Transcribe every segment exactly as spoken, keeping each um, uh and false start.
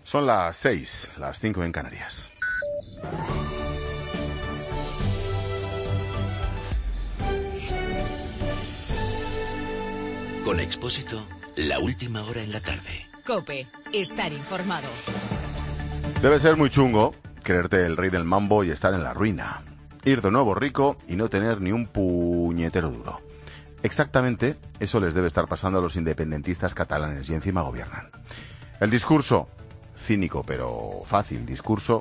Son las seis, las cinco en Canarias. Con Expósito, la última hora en la tarde. COPE, estar informado. Debe ser muy chungo creerte el rey del mambo y estar en la ruina. Ir de nuevo rico y no tener ni un puñetero duro. Exactamente eso les debe estar pasando a los independentistas catalanes y encima gobiernan. El discurso, cínico pero fácil discurso,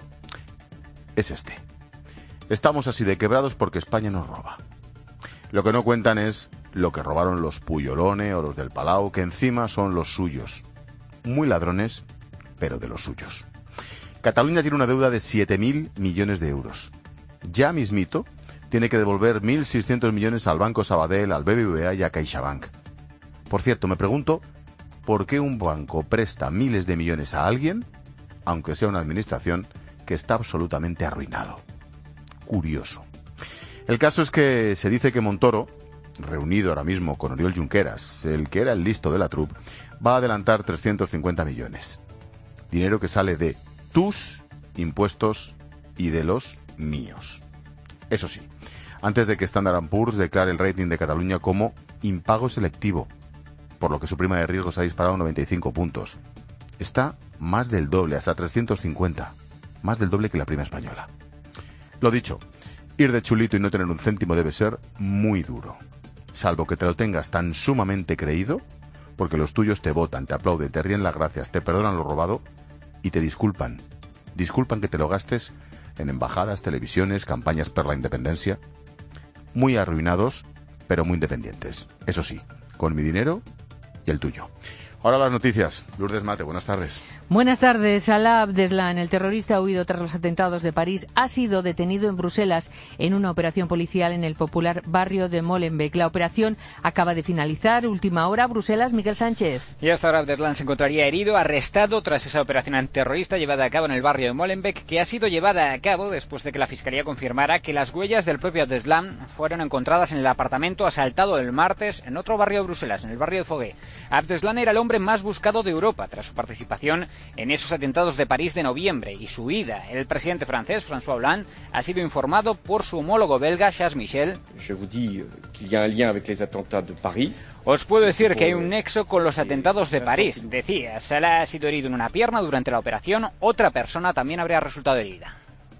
es este. Estamos así de quebrados porque España nos roba. Lo que no cuentan es lo que robaron los Puyolone o los del Palau, que encima son los suyos. Muy ladrones, pero de los suyos. Cataluña tiene una deuda de siete mil millones de euros. Ya mismito tiene que devolver mil seiscientos millones al Banco Sabadell, al B B V A y a CaixaBank. Por cierto, me pregunto por qué un banco presta miles de millones a alguien, aunque sea una administración que está absolutamente arruinado. Curioso. El caso es que se dice que Montoro, reunido ahora mismo con Oriol Junqueras, el que era el listo de la troupe, va a adelantar trescientos cincuenta millones. Dinero que sale de tus impuestos y de los míos. Eso sí, antes de que Standard and Poor's declare el rating de Cataluña como impago selectivo, por lo que su prima de riesgo se ha disparado noventa y cinco puntos. Está más del doble, hasta trescientos cincuenta. Más del doble que la prima española. Lo dicho, ir de chulito y no tener un céntimo debe ser muy duro. Salvo que te lo tengas tan sumamente creído, porque los tuyos te votan, te aplauden, te ríen las gracias, te perdonan lo robado y te disculpan. Disculpan que te lo gastes en embajadas, televisiones, campañas por la independencia. Muy arruinados, pero muy independientes. Eso sí, con mi dinero y el tuyo. Ahora las noticias. Lourdes Mate, buenas tardes. Buenas tardes. Salah Abdeslam, el terrorista huido tras los atentados de París, ha sido detenido en Bruselas en una operación policial en el popular barrio de Molenbeek. La operación acaba de finalizar. Última hora, Bruselas, Miguel Sánchez. Y hasta ahora Abdeslam se encontraría herido, arrestado tras esa operación antiterrorista llevada a cabo en el barrio de Molenbeek, que ha sido llevada a cabo después de que la Fiscalía confirmara que las huellas del propio Abdeslam fueron encontradas en el apartamento asaltado el martes en otro barrio de Bruselas, en el barrio de Fogué. Abdeslam era el hombre más buscado de Europa tras su participación en esos atentados de París de noviembre y su huida. El presidente francés, François Hollande, ha sido informado por su homólogo belga, Charles Michel. Je vous dis qu'il y a un lien avec les attentats de Paris. Os puedo decir que hay un nexo con los atentados de París, decía. Salah ha sido herido en una pierna durante la operación. Otra persona también habría resultado herida.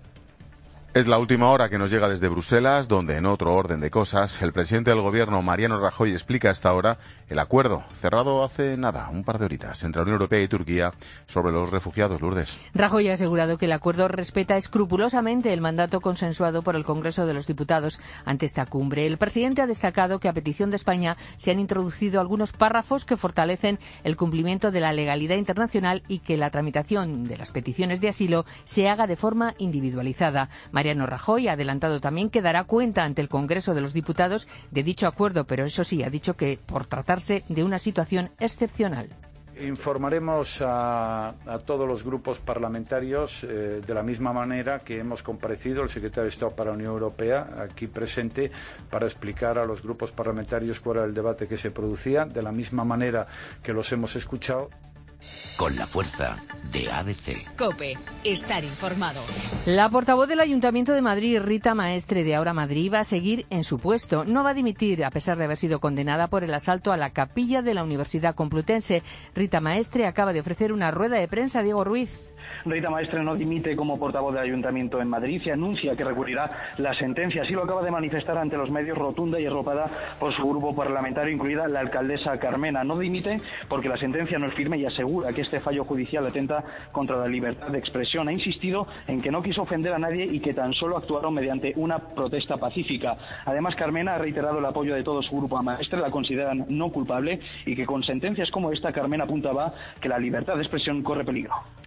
Es la última hora que nos llega desde Bruselas, donde en otro orden de cosas, el presidente del gobierno, Mariano Rajoy, explica hasta ahora el acuerdo, cerrado hace nada, un par de horitas, entre la Unión Europea y Turquía sobre los refugiados. Lourdes. Rajoy ha asegurado que el acuerdo respeta escrupulosamente el mandato consensuado por el Congreso de los Diputados ante esta cumbre. El presidente ha destacado que a petición de España se han introducido algunos párrafos que fortalecen el cumplimiento de la legalidad internacional y que la tramitación de las peticiones de asilo se haga de forma individualizada. Mariano Rajoy ha adelantado también que dará cuenta ante el Congreso de los Diputados de dicho acuerdo, pero eso sí, ha dicho que por tratarse de una situación excepcional. Informaremos a, a todos los grupos parlamentarios eh, de la misma manera que hemos comparecido el secretario de Estado para la Unión Europea aquí presente para explicar a los grupos parlamentarios cuál era el debate que se producía, de la misma manera que los hemos escuchado. Con la fuerza de A B C. COPE, estar informado. La portavoz del Ayuntamiento de Madrid, Rita Maestre, de Ahora Madrid, va a seguir en su puesto. No va a dimitir, a pesar de haber sido condenada por el asalto a la capilla de la Universidad Complutense. Rita Maestre acaba de ofrecer una rueda de prensa a Diego Ruiz. Rita Maestre no dimite como portavoz del Ayuntamiento en Madrid y anuncia que recurrirá la sentencia. Así lo acaba de manifestar ante los medios, rotunda y arropada por su grupo parlamentario, incluida la alcaldesa Carmena. No dimite porque la sentencia no es firme y asegura que este fallo judicial atenta contra la libertad de expresión. Ha insistido en que no quiso ofender a nadie y que tan solo actuaron mediante una protesta pacífica. Además, Carmena ha reiterado el apoyo de todo su grupo a Maestre, la consideran no culpable y que con sentencias como esta, Carmena apuntaba que la libertad de expresión corre peligro.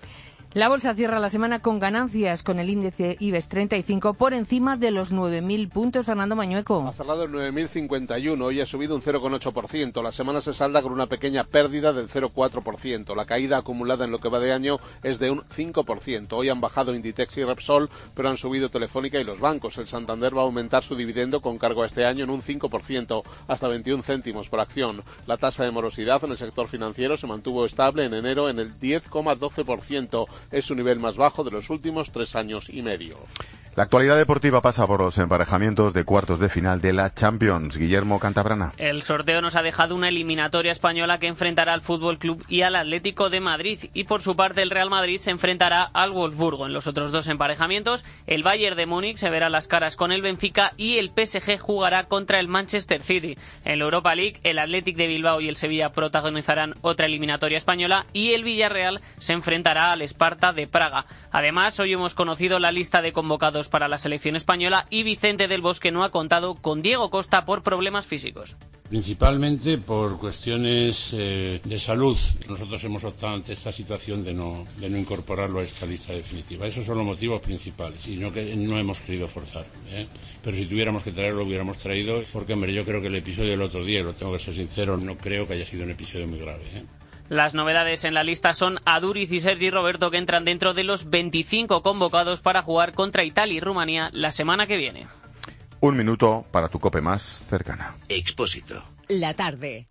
La bolsa cierra la semana con ganancias, con el índice IBEX treinta y cinco por encima de los nueve mil puntos. Fernando Mañueco. Ha cerrado en nueve mil cincuenta y uno, hoy ha subido un cero coma ocho por ciento. La semana se salda con una pequeña pérdida del cero coma cuatro por ciento. La caída acumulada en lo que va de año es de un cinco por ciento. Hoy han bajado Inditex y Repsol, pero han subido Telefónica y los bancos. El Santander va a aumentar su dividendo con cargo a este año en un cinco por ciento, hasta veintiún céntimos por acción. La tasa de morosidad en el sector financiero se mantuvo estable en enero en el diez coma doce por ciento. Es su nivel más bajo de los últimos tres años y medio. La actualidad deportiva pasa por los emparejamientos de cuartos de final de la Champions. Guillermo Cantabrana. El sorteo nos ha dejado una eliminatoria española que enfrentará al Fútbol Club y al Atlético de Madrid. Y por su parte el Real Madrid se enfrentará al Wolfsburgo. En los otros dos emparejamientos, el Bayern de Múnich se verá las caras con el Benfica y el P S G jugará contra el Manchester City. En la Europa League, el Athletic de Bilbao y el Sevilla protagonizarán otra eliminatoria española y el Villarreal se enfrentará al Sparta de Praga. Además, hoy hemos conocido la lista de convocados para la selección española y Vicente del Bosque no ha contado con Diego Costa por problemas físicos. Principalmente por cuestiones eh, de salud. Nosotros hemos optado ante esta situación de no, de no incorporarlo a esta lista definitiva. Esos son los motivos principales y no, que, no hemos querido forzar. ¿eh? Pero si tuviéramos que traerlo, lo hubiéramos traído, porque hombre, yo creo que el episodio del otro día, lo tengo que ser sincero, no creo que haya sido un episodio muy grave. ¿eh? Las novedades en la lista son Aduriz y Sergi Roberto, que entran dentro de los veinticinco convocados para jugar contra Italia y Rumanía la semana que viene. Un minuto para tu COPE más cercana. Expósito. La tarde.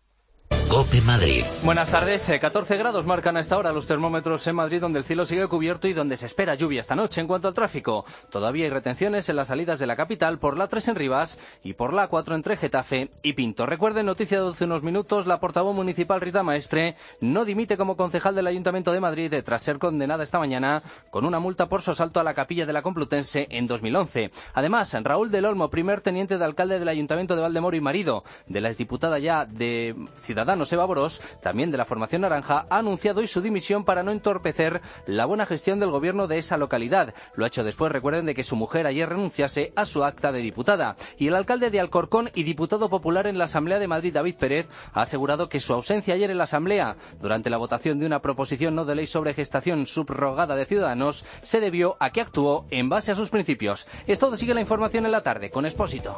COPE Madrid. Buenas tardes. catorce grados marcan a esta hora los termómetros en Madrid, donde el cielo sigue cubierto y donde se espera lluvia esta noche. En cuanto al tráfico, todavía hay retenciones en las salidas de la capital por la tres en Rivas y por la cuatro entre Getafe y Pinto. Recuerden, noticia de hace unos minutos, la portavoz municipal Rita Maestre no dimite como concejal del Ayuntamiento de Madrid tras ser condenada esta mañana con una multa por sosalto a la capilla de la Complutense en dos mil once. Además, Raúl del Olmo, primer teniente de alcalde del Ayuntamiento de Valdemoro y marido de la exdiputada ya de Ciudadanos Eva Borós, también de la formación naranja, ha anunciado hoy su dimisión para no entorpecer la buena gestión del gobierno de esa localidad. Lo ha hecho después, recuerden, de que su mujer ayer renunciase a su acta de diputada. Y el alcalde de Alcorcón y diputado popular en la Asamblea de Madrid, David Pérez, ha asegurado que su ausencia ayer en la Asamblea, durante la votación de una proposición no de ley sobre gestación subrogada de Ciudadanos, se debió a que actuó en base a sus principios. Es todo, sigue la información en la tarde con Expósito.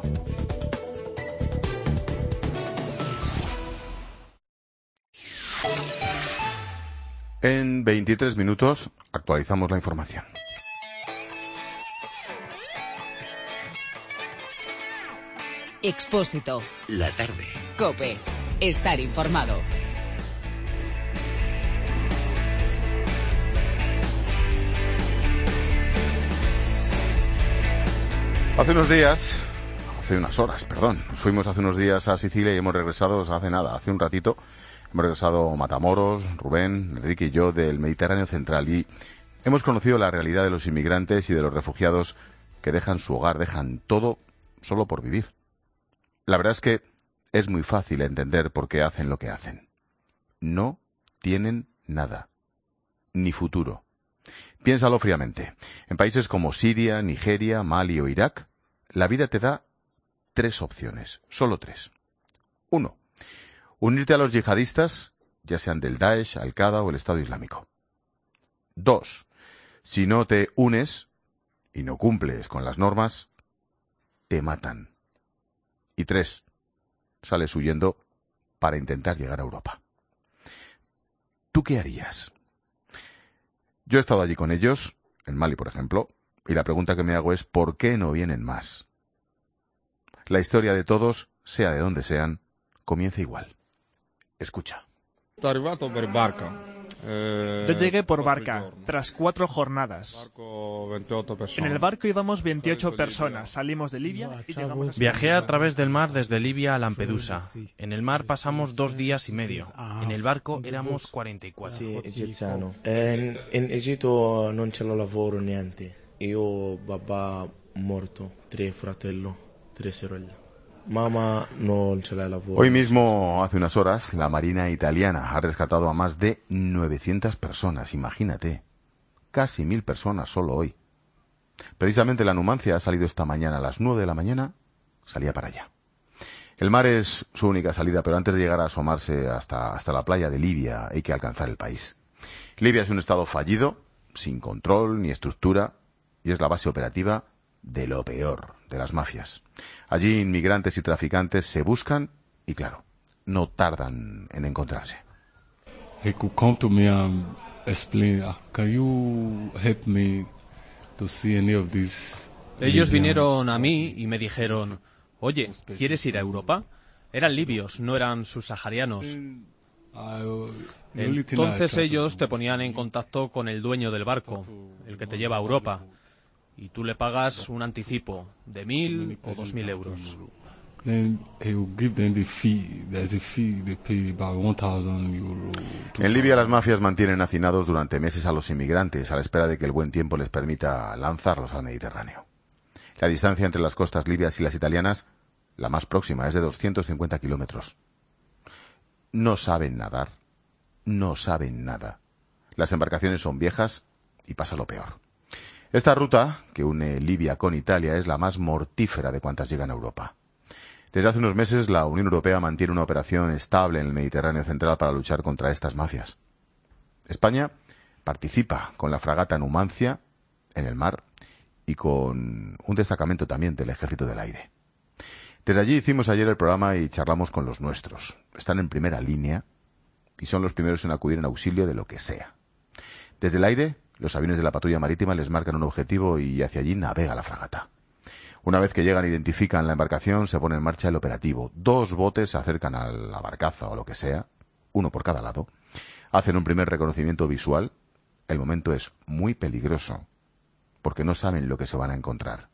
En veintitrés minutos actualizamos la información. Expósito. La tarde. COPE. Estar informado. Hace unos días, hace unas horas, perdón, fuimos hace unos días a Sicilia y hemos regresado hace nada, hace un ratito. Hemos regresado Matamoros, Rubén, Enrique y yo del Mediterráneo Central y hemos conocido la realidad de los inmigrantes y de los refugiados que dejan su hogar, dejan todo solo por vivir. La verdad es que es muy fácil entender por qué hacen lo que hacen. No tienen nada, ni futuro. Piénsalo fríamente. En países como Siria, Nigeria, Mali o Irak, la vida te da tres opciones, solo tres. Uno. Unirte a los yihadistas, ya sean del Daesh, Al-Qaeda o el Estado Islámico. Dos, si no te unes y no cumples con las normas, te matan. Y tres, sales huyendo para intentar llegar a Europa. ¿Tú qué harías? Yo he estado allí con ellos, en Mali por ejemplo, y la pregunta que me hago es ¿por qué no vienen más? La historia de todos, sea de donde sean, comienza igual. Escucha. Yo llegué por barca, tras cuatro jornadas. En el barco íbamos veintiocho personas. Salimos de Libia y llegamos a... Viajé a través del mar desde Libia a Lampedusa. En el mar pasamos dos días y medio. En el barco éramos cuarenta y cuatro. Sì, egiziano. En, en Egitto non c'è lavoro niente. Io papà morto, tre fratello, tre sorelle. Mamá no se la lavoro. Hoy mismo, hace unas horas, la Marina italiana ha rescatado a más de novecientas personas, imagínate. Casi mil personas solo hoy. Precisamente la Numancia ha salido esta mañana a las nueve de la mañana, salía para allá. El mar es su única salida, pero antes de llegar a asomarse hasta, hasta la playa de Libia hay que alcanzar el país. Libia es un estado fallido, sin control ni estructura, y es la base operativa de lo peor de las mafias. Allí inmigrantes y traficantes se buscan y, claro, no tardan en encontrarse. He could come to me and explain, can you help me to see any of these? Ellos vinieron a mí y me dijeron, oye, ¿quieres ir a Europa? Eran libios, no eran subsaharianos. Entonces ellos te ponían en contacto con el dueño del barco, el que te lleva a Europa, y tú le pagas un anticipo de mil o dos mil euros. En Libia las mafias mantienen hacinados durante meses a los inmigrantes a la espera de que el buen tiempo les permita lanzarlos al Mediterráneo. La distancia entre las costas libias y las italianas, la más próxima, es de doscientos cincuenta kilómetros. No saben nadar, no saben nada. Las embarcaciones son viejas y pasa lo peor. Esta ruta, que une Libia con Italia, es la más mortífera de cuantas llegan a Europa. Desde hace unos meses, la Unión Europea mantiene una operación estable en el Mediterráneo central para luchar contra estas mafias. España participa con la fragata Numancia en el mar y con un destacamento también del Ejército del Aire. Desde allí hicimos ayer el programa y charlamos con los nuestros. Están en primera línea y son los primeros en acudir en auxilio de lo que sea. Desde el aire, los aviones de la patrulla marítima les marcan un objetivo y hacia allí navega la fragata. Una vez que llegan e identifican la embarcación, se pone en marcha el operativo. Dos botes se acercan a la barcaza o lo que sea, uno por cada lado, hacen un primer reconocimiento visual. El momento es muy peligroso, porque no saben lo que se van a encontrar.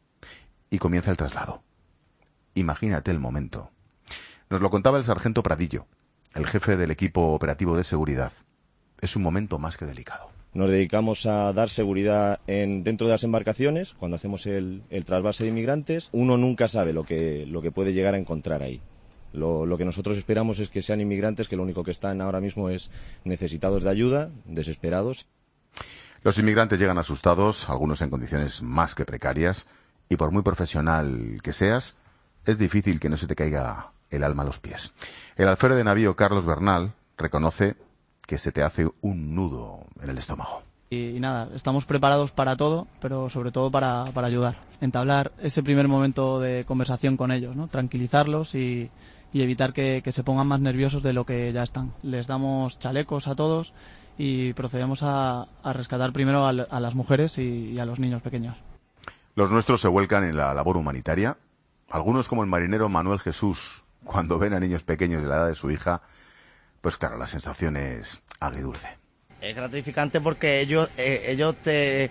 Y comienza el traslado. Imagínate el momento. Nos lo contaba el sargento Pradillo, el jefe del equipo operativo de seguridad. Es un momento más que delicado. Nos dedicamos a dar seguridad en, dentro de las embarcaciones, cuando hacemos el, el trasvase de inmigrantes. Uno nunca sabe lo que, lo que puede llegar a encontrar ahí. Lo, lo que nosotros esperamos es que sean inmigrantes que lo único que están ahora mismo es necesitados de ayuda, desesperados. Los inmigrantes llegan asustados, algunos en condiciones más que precarias, y por muy profesional que seas, es difícil que no se te caiga el alma a los pies. El alférez de navío Carlos Bernal reconoce que se te hace un nudo en el estómago. Y, y nada, estamos preparados para todo, pero sobre todo para, para ayudar. Entablar ese primer momento de conversación con ellos, ¿no? Tranquilizarlos y, y evitar que, que se pongan más nerviosos de lo que ya están. Les damos chalecos a todos y procedemos a, a rescatar primero a, a las mujeres y, y a los niños pequeños. Los nuestros se vuelcan en la labor humanitaria. Algunos, como el marinero Manuel Jesús, cuando ven a niños pequeños de la edad de su hija, pues claro, la sensación es agridulce. Es gratificante porque ellos eh, ellos te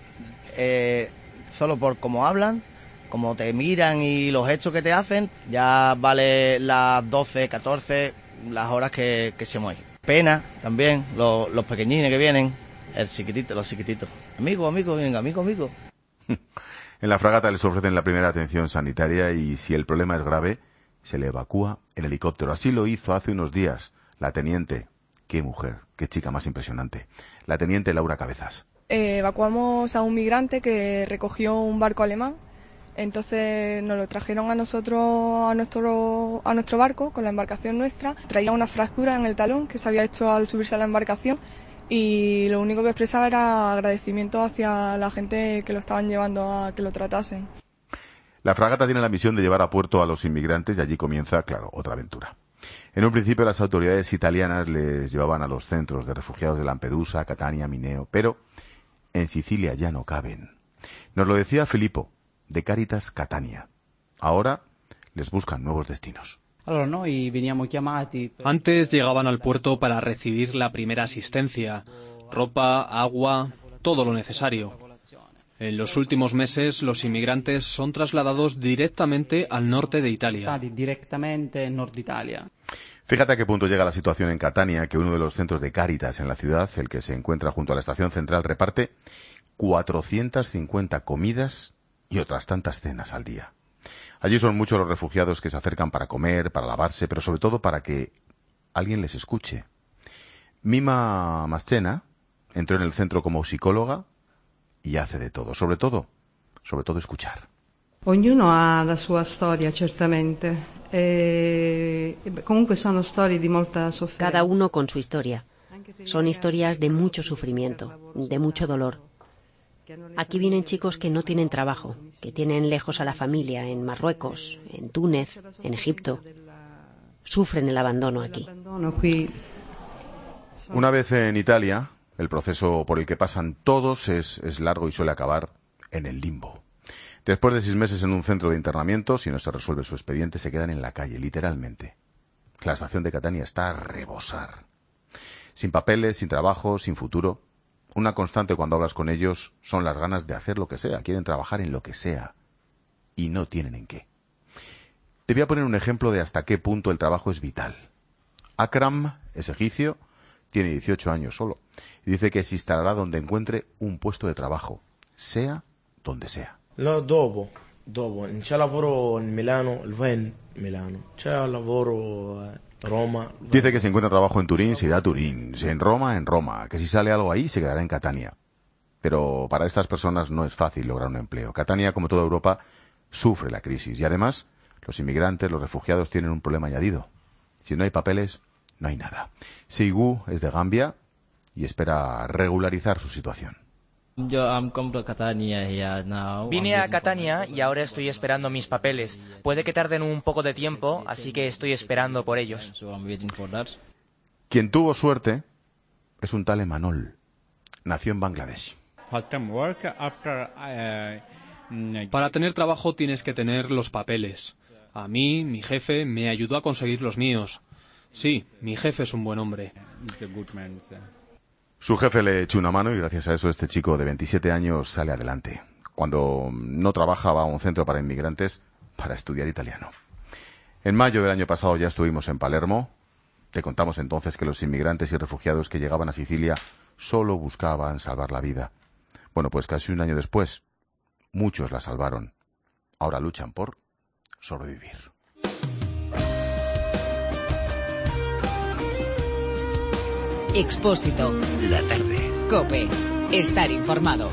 eh, solo por cómo hablan, como te miran y los gestos que te hacen, ya vale las doce, catorce, las horas que, que se mueven. Pena también, los, los pequeñines que vienen, el chiquitito, los chiquititos. Amigo, amigo, venga, amigo, amigo. En la fragata les ofrecen la primera atención sanitaria y si el problema es grave, se le evacúa en helicóptero. Así lo hizo hace unos días la teniente, qué mujer, qué chica más impresionante, la teniente Laura Cabezas. Eh, evacuamos a un migrante que recogió un barco alemán, entonces nos lo trajeron a nosotros, a nuestro, a nuestro barco, con la embarcación nuestra. Traía una fractura en el talón que se había hecho al subirse a la embarcación y lo único que expresaba era agradecimiento hacia la gente que lo estaban llevando a que lo tratasen. La fragata tiene la misión de llevar a puerto a los inmigrantes y allí comienza, claro, otra aventura. En un principio las autoridades italianas les llevaban a los centros de refugiados de Lampedusa, Catania, Mineo, pero en Sicilia ya no caben. Nos lo decía Filippo, de Caritas Catania. Ahora les buscan nuevos destinos. Antes llegaban al puerto para recibir la primera asistencia, ropa, agua, todo lo necesario. En los últimos meses, los inmigrantes son trasladados directamente al norte de Italia. Fíjate a qué punto llega la situación en Catania, que uno de los centros de Cáritas en la ciudad, el que se encuentra junto a la estación central, reparte cuatrocientas cincuenta comidas y otras tantas cenas al día. Allí son muchos los refugiados que se acercan para comer, para lavarse, pero sobre todo para que alguien les escuche. Mima Maschena entró en el centro como psicóloga y hace de todo, sobre todo, sobre todo escuchar. Ognuno ha la sua storia, certamente. E comunque sono storie di molta sofferenza. Cada uno con su historia. Son historias de mucho sufrimiento, de mucho dolor. Aquí vienen chicos que no tienen trabajo, que tienen lejos a la familia, en Marruecos, en Túnez, en Egipto. Sufren el abandono aquí. Una vez en Italia, el proceso por el que pasan todos es, es largo y suele acabar en el limbo. Después de seis meses en un centro de internamiento, si no se resuelve su expediente, se quedan en la calle, literalmente. La estación de Catania está a rebosar. Sin papeles, sin trabajo, sin futuro. Una constante cuando hablas con ellos son las ganas de hacer lo que sea. Quieren trabajar en lo que sea. Y no tienen en qué. Te voy a poner un ejemplo de hasta qué punto el trabajo es vital. Akram es egipcio, tiene dieciocho años solo. Y dice que se instalará donde encuentre un puesto de trabajo. Sea donde sea. No, dopo, dopo. C'è lavoro in Milano, il va in Milano. C'è lavoro a Roma. Dice que si encuentra trabajo en Turín, se irá a Turín. Si en Roma, en Roma. Que si sale algo ahí, se quedará en Catania. Pero para estas personas no es fácil lograr un empleo. Catania, como toda Europa, sufre la crisis. Y además, los inmigrantes, los refugiados, tienen un problema añadido. Si no hay papeles, no hay nada. Seigu es de Gambia y espera regularizar su situación. Yo Vine a Catania y ahora estoy esperando mis papeles. Puede que tarden un poco de tiempo, así que estoy esperando por ellos. Quien tuvo suerte es un tal Emanol. Nació en Bangladesh. Para tener trabajo tienes que tener los papeles. A mí, mi jefe, me ayudó a conseguir los míos. Sí, mi jefe es un buen hombre. Su jefe le echó una mano y gracias a eso este chico de veintisiete años sale adelante. Cuando no trabaja va a un centro para inmigrantes para estudiar italiano. En mayo del año pasado ya estuvimos en Palermo. Te contamos entonces que los inmigrantes y refugiados que llegaban a Sicilia solo buscaban salvar la vida. Bueno, pues casi un año después, muchos la salvaron. Ahora luchan por sobrevivir. Expósito. La tarde. COPE. Estar informado.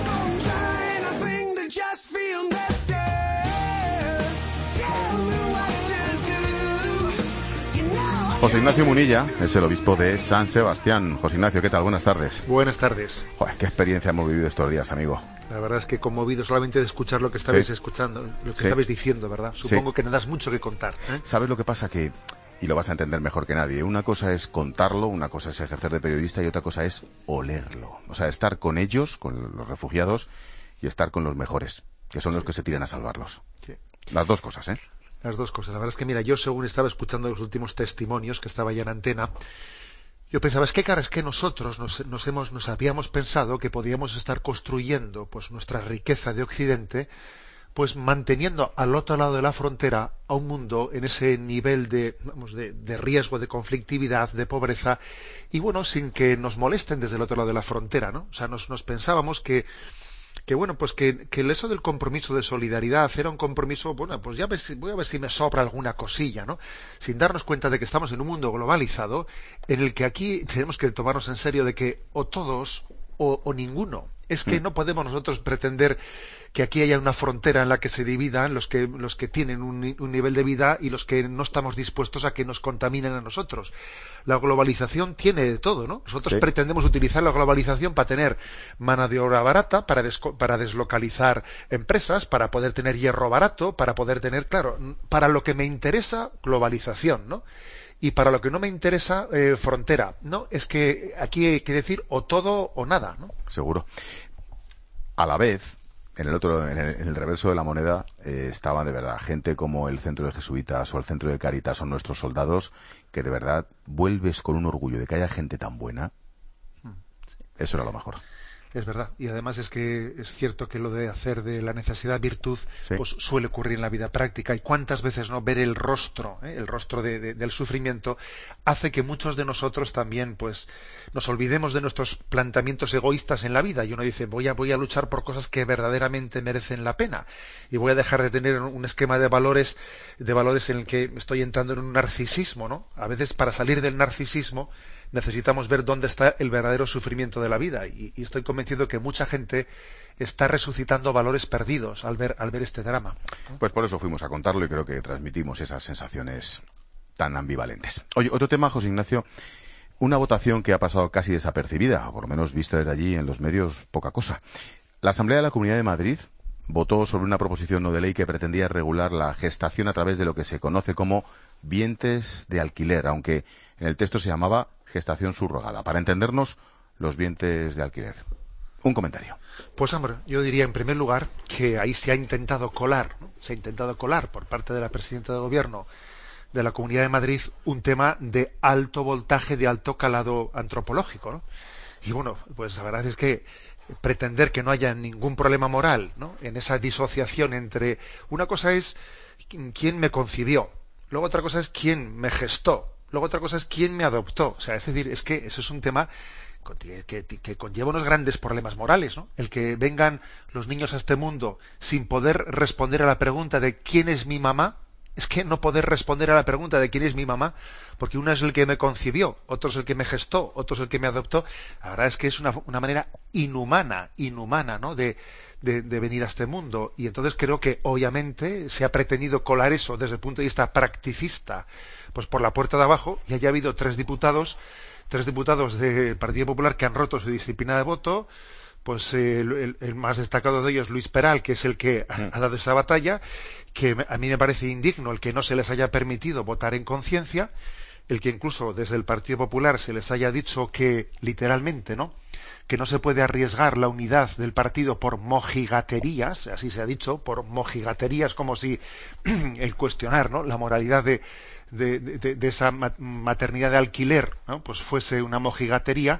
José Ignacio Munilla es el obispo de San Sebastián. José Ignacio, ¿qué tal? Buenas tardes. Buenas tardes. Joder, qué experiencia hemos vivido estos días, amigo. La verdad es que conmovido solamente de escuchar lo que estabais sí. escuchando, lo que sí. estabais diciendo, ¿verdad? Supongo sí. que tendrás mucho que contar, ¿eh? ¿Sabes lo que pasa? Que, y lo vas a entender mejor que nadie, una cosa es contarlo, una cosa es ejercer de periodista y otra cosa es olerlo. O sea, estar con ellos, con los refugiados, y estar con los mejores, que son sí. los que se tiran a salvarlos. Sí. Las dos cosas, ¿eh? Las dos cosas. La verdad es que, mira, yo según estaba escuchando los últimos testimonios que estaba ya en antena, yo pensaba, es que, cara, es que nosotros nos, nos, hemos, nos habíamos pensado que podíamos estar construyendo pues nuestra riqueza de Occidente, pues manteniendo al otro lado de la frontera a un mundo en ese nivel de, vamos, de, de riesgo, de conflictividad, de pobreza, y bueno, sin que nos molesten desde el otro lado de la frontera, ¿no? O sea, nos, nos pensábamos que que bueno, pues que, que eso del compromiso de solidaridad era un compromiso, bueno, pues ya ves, voy a ver si me sobra alguna cosilla, ¿no? Sin darnos cuenta de que estamos en un mundo globalizado en el que aquí tenemos que tomarnos en serio de que o todos o, o ninguno. Es que no podemos nosotros pretender que aquí haya una frontera en la que se dividan los que los que tienen un, un nivel de vida y los que no estamos dispuestos a que nos contaminen a nosotros. La globalización tiene de todo, ¿no? Nosotros sí. pretendemos utilizar la globalización para tener mano de obra barata, para, desco- para deslocalizar empresas, para poder tener hierro barato, para poder tener, claro, para lo que me interesa, globalización, ¿no? Y para lo que no me interesa, eh, frontera, ¿no? Es que aquí hay que decir o todo o nada, ¿no? Seguro. A la vez, en el otro, en el, en el reverso de la moneda, eh, estaba de verdad gente como el Centro de Jesuitas o el Centro de Cáritas o nuestros soldados, que de verdad vuelves con un orgullo de que haya gente tan buena. Eso era lo mejor. Es verdad, y además es que es cierto que lo de hacer de la necesidad virtud sí. pues suele ocurrir en la vida práctica, y cuántas veces no ver el rostro, ¿eh? el rostro de, de, del sufrimiento hace que muchos de nosotros también pues nos olvidemos de nuestros planteamientos egoístas en la vida, y uno dice voy a voy a luchar por cosas que verdaderamente merecen la pena y voy a dejar de tener un esquema de valores de valores en el que estoy entrando en un narcisismo, ¿no? A veces para salir del narcisismo necesitamos ver dónde está el verdadero sufrimiento de la vida, y, y estoy convencido que mucha gente está resucitando valores perdidos al ver al ver este drama. Pues por eso fuimos a contarlo y creo que transmitimos esas sensaciones tan ambivalentes. Oye, otro tema, José Ignacio, Una votación que ha pasado casi desapercibida, o por lo menos vista desde allí en los medios, poca cosa. La Asamblea de la Comunidad de Madrid votó sobre una proposición no de ley que pretendía regular la gestación a través de lo que se conoce como vientres de alquiler, aunque en el texto se llamaba gestación subrogada. Para entendernos, los vientres de alquiler. Un comentario. Pues hombre, yo diría en primer lugar que ahí se ha intentado colar, ¿no? se ha intentado colar por parte de la presidenta de Gobierno de la Comunidad de Madrid un tema de alto voltaje, de alto calado antropológico, ¿no? Y bueno, pues la verdad es que pretender que no haya ningún problema moral, ¿no?, en esa disociación entre una cosa es quién me concibió, luego otra cosa es quién me gestó, luego otra cosa es quién me adoptó. O sea, es decir, es que eso es un tema que, que, que conlleva unos grandes problemas morales, ¿no? El que vengan los niños a este mundo sin poder responder a la pregunta de quién es mi mamá, es que no poder responder a la pregunta de quién es mi mamá, porque uno es el que me concibió, otro es el que me gestó, otro es el que me adoptó. La verdad es que es una, una manera inhumana, inhumana, ¿no?, de, de, de venir a este mundo. Y entonces creo que obviamente se ha pretendido colar eso desde el punto de vista practicista, pues por la puerta de abajo, y haya habido tres diputados, tres diputados del Partido Popular que han roto su disciplina de voto. Pues eh, el, el más destacado de ellos, Luis Peral, que es el que ha, ha dado esa batalla, que a mí me parece indigno el que no se les haya permitido votar en conciencia, el que incluso desde el Partido Popular se les haya dicho que, literalmente, ¿no?, que no se puede arriesgar la unidad del partido por mojigaterías, así se ha dicho, por mojigaterías, como si el cuestionar, ¿no?, la moralidad de, de, de, de esa maternidad de alquiler, ¿no?, pues fuese una mojigatería.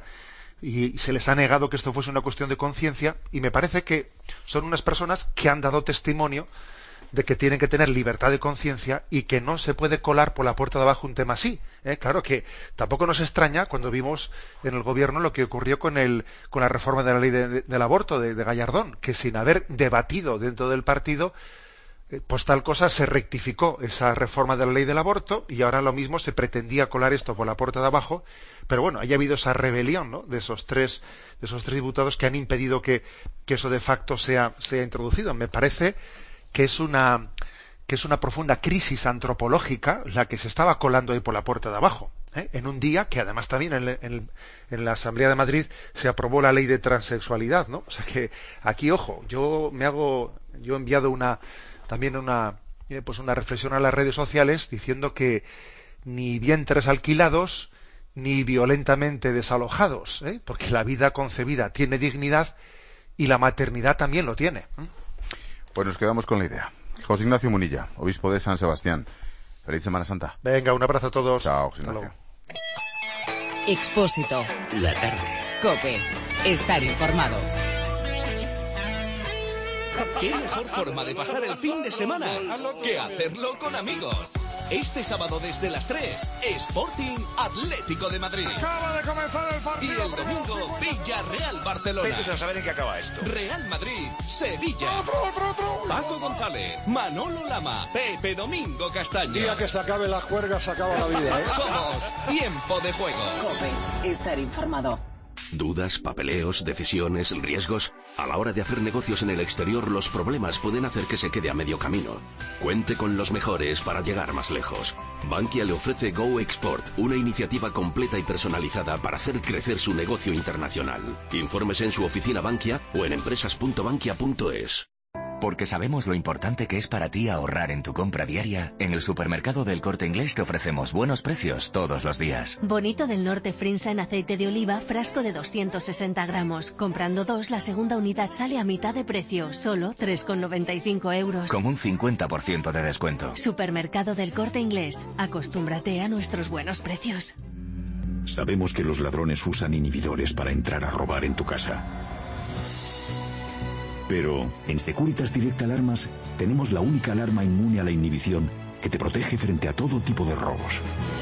Y se les ha negado que esto fuese una cuestión de conciencia, y me parece que son unas personas que han dado testimonio de que tienen que tener libertad de conciencia y que no se puede colar por la puerta de abajo un tema así, ¿eh? Claro que tampoco nos extraña cuando vimos en el gobierno lo que ocurrió con el con la reforma de la ley de, de, del aborto de, de Gallardón, que sin haber debatido dentro del partido, pues tal cosa se rectificó esa reforma de la ley del aborto, y ahora lo mismo se pretendía colar esto por la puerta de abajo. Pero bueno, haya habido esa rebelión, ¿no?, de esos tres de esos tres diputados que han impedido que, que eso de facto sea sea introducido. Me parece que es una que es una profunda crisis antropológica la que se estaba colando ahí por la puerta de abajo, ¿eh? En un día que además también en, en, en la Asamblea de Madrid se aprobó la ley de transexualidad, ¿no? O sea que aquí, ojo, yo me hago yo he enviado una también una eh, pues una reflexión a las redes sociales diciendo que ni vientres alquilados ni violentamente desalojados, ¿eh?, porque la vida concebida tiene dignidad y la maternidad también lo tiene. Pues nos quedamos con la idea. José Ignacio Munilla, obispo de San Sebastián. Feliz Semana Santa. Venga, un abrazo a todos. Chao, José Ignacio. Expósito. La tarde. COPE. Estar informado. ¿Qué mejor forma de pasar el fin de semana que hacerlo con amigos? Este sábado desde las tres, Sporting Atlético de Madrid. Acaba de comenzar el partido. Y el domingo, Villarreal Barcelona. Vete a saber en qué acaba esto. Real Madrid, Sevilla. Otro, otro, otro. Paco González, Manolo Lama, Pepe Domingo Castaño. Día que se acabe la juerga, se acaba la vida, ¿eh? Somos Tiempo de Juego. COPE. Estar informado. ¿Dudas, papeleos, decisiones, riesgos? A la hora de hacer negocios en el exterior, los problemas pueden hacer que se quede a medio camino. Cuente con los mejores para llegar más lejos. Bankia le ofrece Go Export, una iniciativa completa y personalizada para hacer crecer su negocio internacional. Infórmese en su oficina Bankia o en empresas punto bankia punto es. Porque sabemos lo importante que es para ti ahorrar en tu compra diaria, en el supermercado del Corte Inglés te ofrecemos buenos precios todos los días. Bonito del Norte Frinsa en aceite de oliva, frasco de doscientos sesenta gramos. Comprando dos, la segunda unidad sale a mitad de precio, solo tres con noventa y cinco euros. Con un cincuenta por ciento de descuento. Supermercado del Corte Inglés. Acostúmbrate a nuestros buenos precios. Sabemos que los ladrones usan inhibidores para entrar a robar en tu casa. Pero en Securitas Direct Alarmas tenemos la única alarma inmune a la inhibición que te protege frente a todo tipo de robos.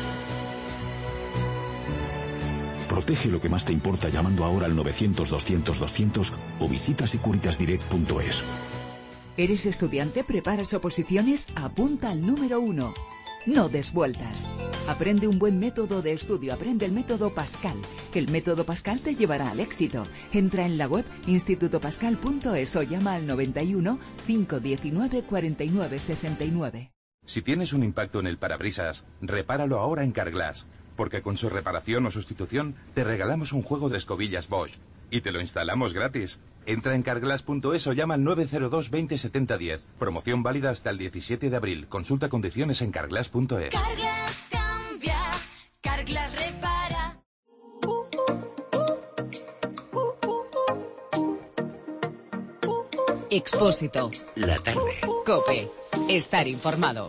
Protege lo que más te importa llamando ahora al novecientos doscientos doscientos o visita securitas direct punto es. ¿Eres estudiante? ¿Preparas oposiciones? Apunta al número uno. No des vueltas. Aprende un buen método de estudio. Aprende el método Pascal. El método Pascal te llevará al éxito. Entra en la web instituto pascal punto es o llama al noventa y uno, cinco diecinueve, cuarenta y nueve, sesenta y nueve. Si tienes un impacto en el parabrisas, repáralo ahora en Carglass. Porque con su reparación o sustitución te regalamos un juego de escobillas Bosch. Y te lo instalamos gratis. Entra en carglass punto es o llama al nueve cero dos veinte setenta diez. Promoción válida hasta el diecisiete de abril. Consulta condiciones en carglass punto es. Carglass cambia, Carglass repara. Expósito. La tarde. COPE. Estar informado.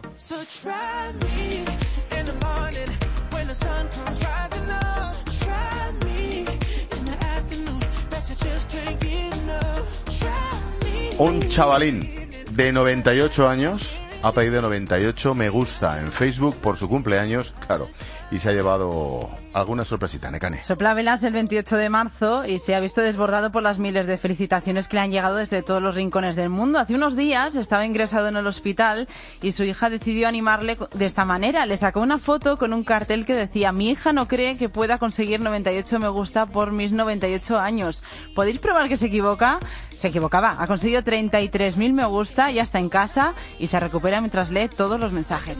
Un chavalín de noventa y ocho años ha pedido noventa y ocho me gusta en Facebook por su cumpleaños, claro, y se ha llevado alguna sorpresita, Nekane. Sopla velas el veintiocho de marzo y se ha visto desbordado por las miles de felicitaciones que le han llegado desde todos los rincones del mundo. Hace unos días estaba ingresado en el hospital y su hija decidió animarle de esta manera. Le sacó una foto con un cartel que decía: mi hija no cree que pueda conseguir noventa y ocho me gusta por mis noventa y ocho años. ¿Podéis probar que se equivoca? Se equivocaba. Ha conseguido treinta y tres mil me gusta, ya está en casa y se recupera mientras lee todos los mensajes.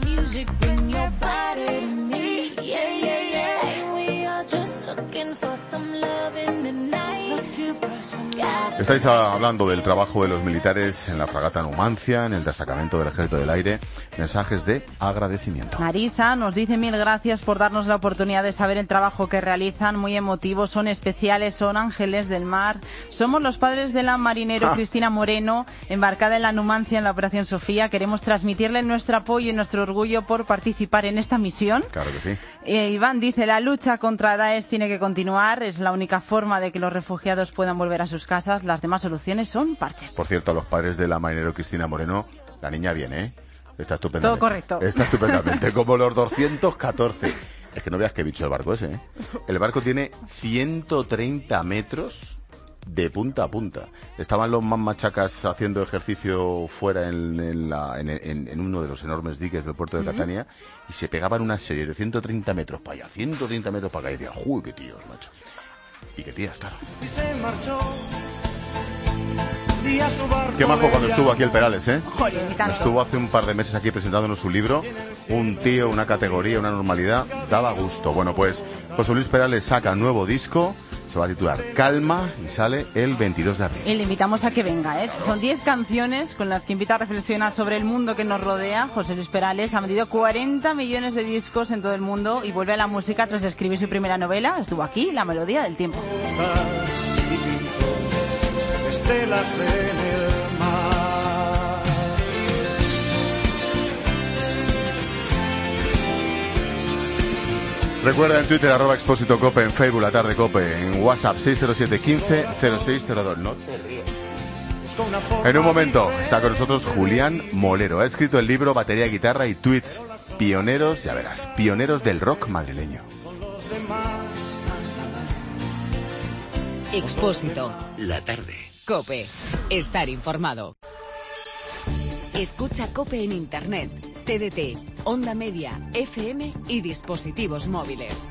Estáis hablando del trabajo de los militares en la fragata Numancia, en el destacamento del Ejército del Aire. Mensajes de agradecimiento. Marisa nos dice: mil gracias por darnos la oportunidad de saber el trabajo que realizan. Muy emotivos, son especiales, son ángeles del mar. Somos los padres de la marinero ah. Cristina Moreno, embarcada en la Numancia en la Operación Sofía. Queremos transmitirle nuestro apoyo y nuestro orgullo por participar en esta misión. Claro que sí. Eh, Iván dice: la lucha contra Daesh tiene que continuar. Es la única forma de que los refugiados puedan volver a sus casas. Las demás soluciones son parches. Por cierto, a los padres de la marinero Cristina Moreno, la niña viene, ¿eh? Está estupendamente. Todo correcto. Está estupendamente, como los doscientos catorce. Es que no veas qué bicho el barco ese, ¿eh? El barco tiene ciento treinta metros de punta a punta. Estaban los más machacas haciendo ejercicio fuera en, en, la, en, en, en uno de los enormes diques del puerto de Catania uh-huh. y se pegaban una serie de ciento treinta metros para allá, ciento treinta metros para acá. Y decía, ¡uy, qué tíos, macho! Y qué tías, claro. Qué majo cuando estuvo aquí el Perales, ¿eh? Joder, estuvo hace un par de meses aquí presentándonos su libro. Un tío, una categoría, una normalidad. Daba gusto. Bueno, pues José Luis Perales saca nuevo disco. Se va a titular Calma y sale el veintidós de abril. Y le invitamos a que venga, ¿eh? Son diez canciones con las que invita a reflexionar sobre el mundo que nos rodea. José Luis Perales ha vendido cuarenta millones de discos en todo el mundo y vuelve a la música tras escribir su primera novela. Estuvo aquí, La melodía del tiempo. Estelas en el mar. Recuerda en Twitter, arroba Expósito Cope, en Facebook, La Tarde Cope, en WhatsApp seis cero siete quince cero seis cero dos. No te ríes. En un momento está con nosotros Julián Molero. Ha escrito el libro Batería, Guitarra y Tweets. Pioneros, ya verás, pioneros del rock madrileño. Expósito. La tarde. COPE. Estar informado. Escucha COPE en Internet, T D T, Onda Media, F M y dispositivos móviles.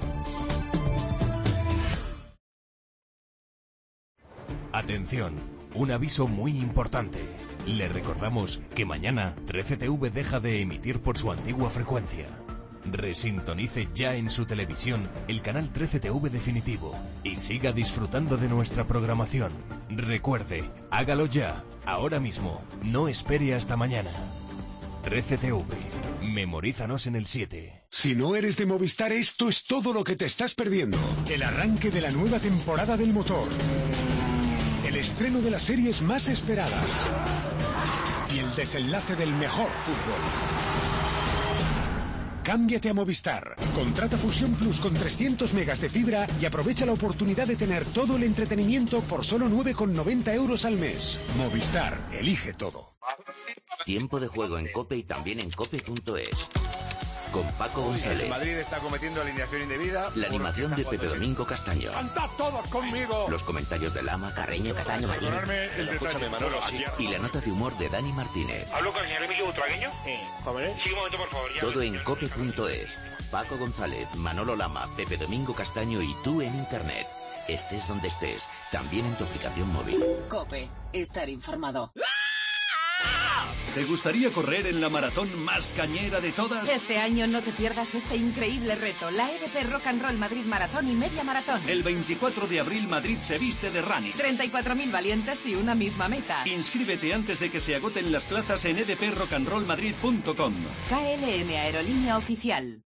Atención, un aviso muy importante. Le recordamos que mañana trece T V deja de emitir por su antigua frecuencia. Resintonice ya en su televisión el canal trece T V definitivo y siga disfrutando de nuestra programación. Recuerde, hágalo ya, ahora mismo, no espere hasta mañana. trece T V, memorízanos en el siete. Si no eres de Movistar, esto es todo lo que te estás perdiendo. El arranque de la nueva temporada del motor. El estreno de las series más esperadas. Y el desenlace del mejor fútbol. Cámbiate a Movistar. Contrata Fusión Plus con trescientos megas de fibra y aprovecha la oportunidad de tener todo el entretenimiento por solo nueve con noventa euros al mes. Movistar, elige todo. Tiempo de juego en COPE y también en cope punto es. Con Paco González. El Madrid está cometiendo alineación indebida. La animación de Pepe Domingo Castaño. ¡Cantad todos conmigo! Los comentarios de Lama, Carreño, Castaño, Martínez. Escúchame, Manolo, aquí. Y la nota de humor de Dani Martínez. ¿Hablo con el señor Emilio Butragueño? Sí. ¿Cómo Sí, un momento, por favor. Ya Todo en cope punto es. Paco González, Manolo Lama, Pepe Domingo Castaño y tú en Internet. Estés donde estés, también en tu aplicación móvil. COPE. Estar informado. ¿Te gustaría correr en la maratón más cañera de todas? Este año no te pierdas este increíble reto, la E D P Rock and Roll Madrid Maratón y Media Maratón. El veinticuatro de abril Madrid se viste de running. treinta y cuatro mil valientes y una misma meta. Inscríbete antes de que se agoten las plazas en e d p rock and roll madrid punto com. K L M Aerolínea Oficial.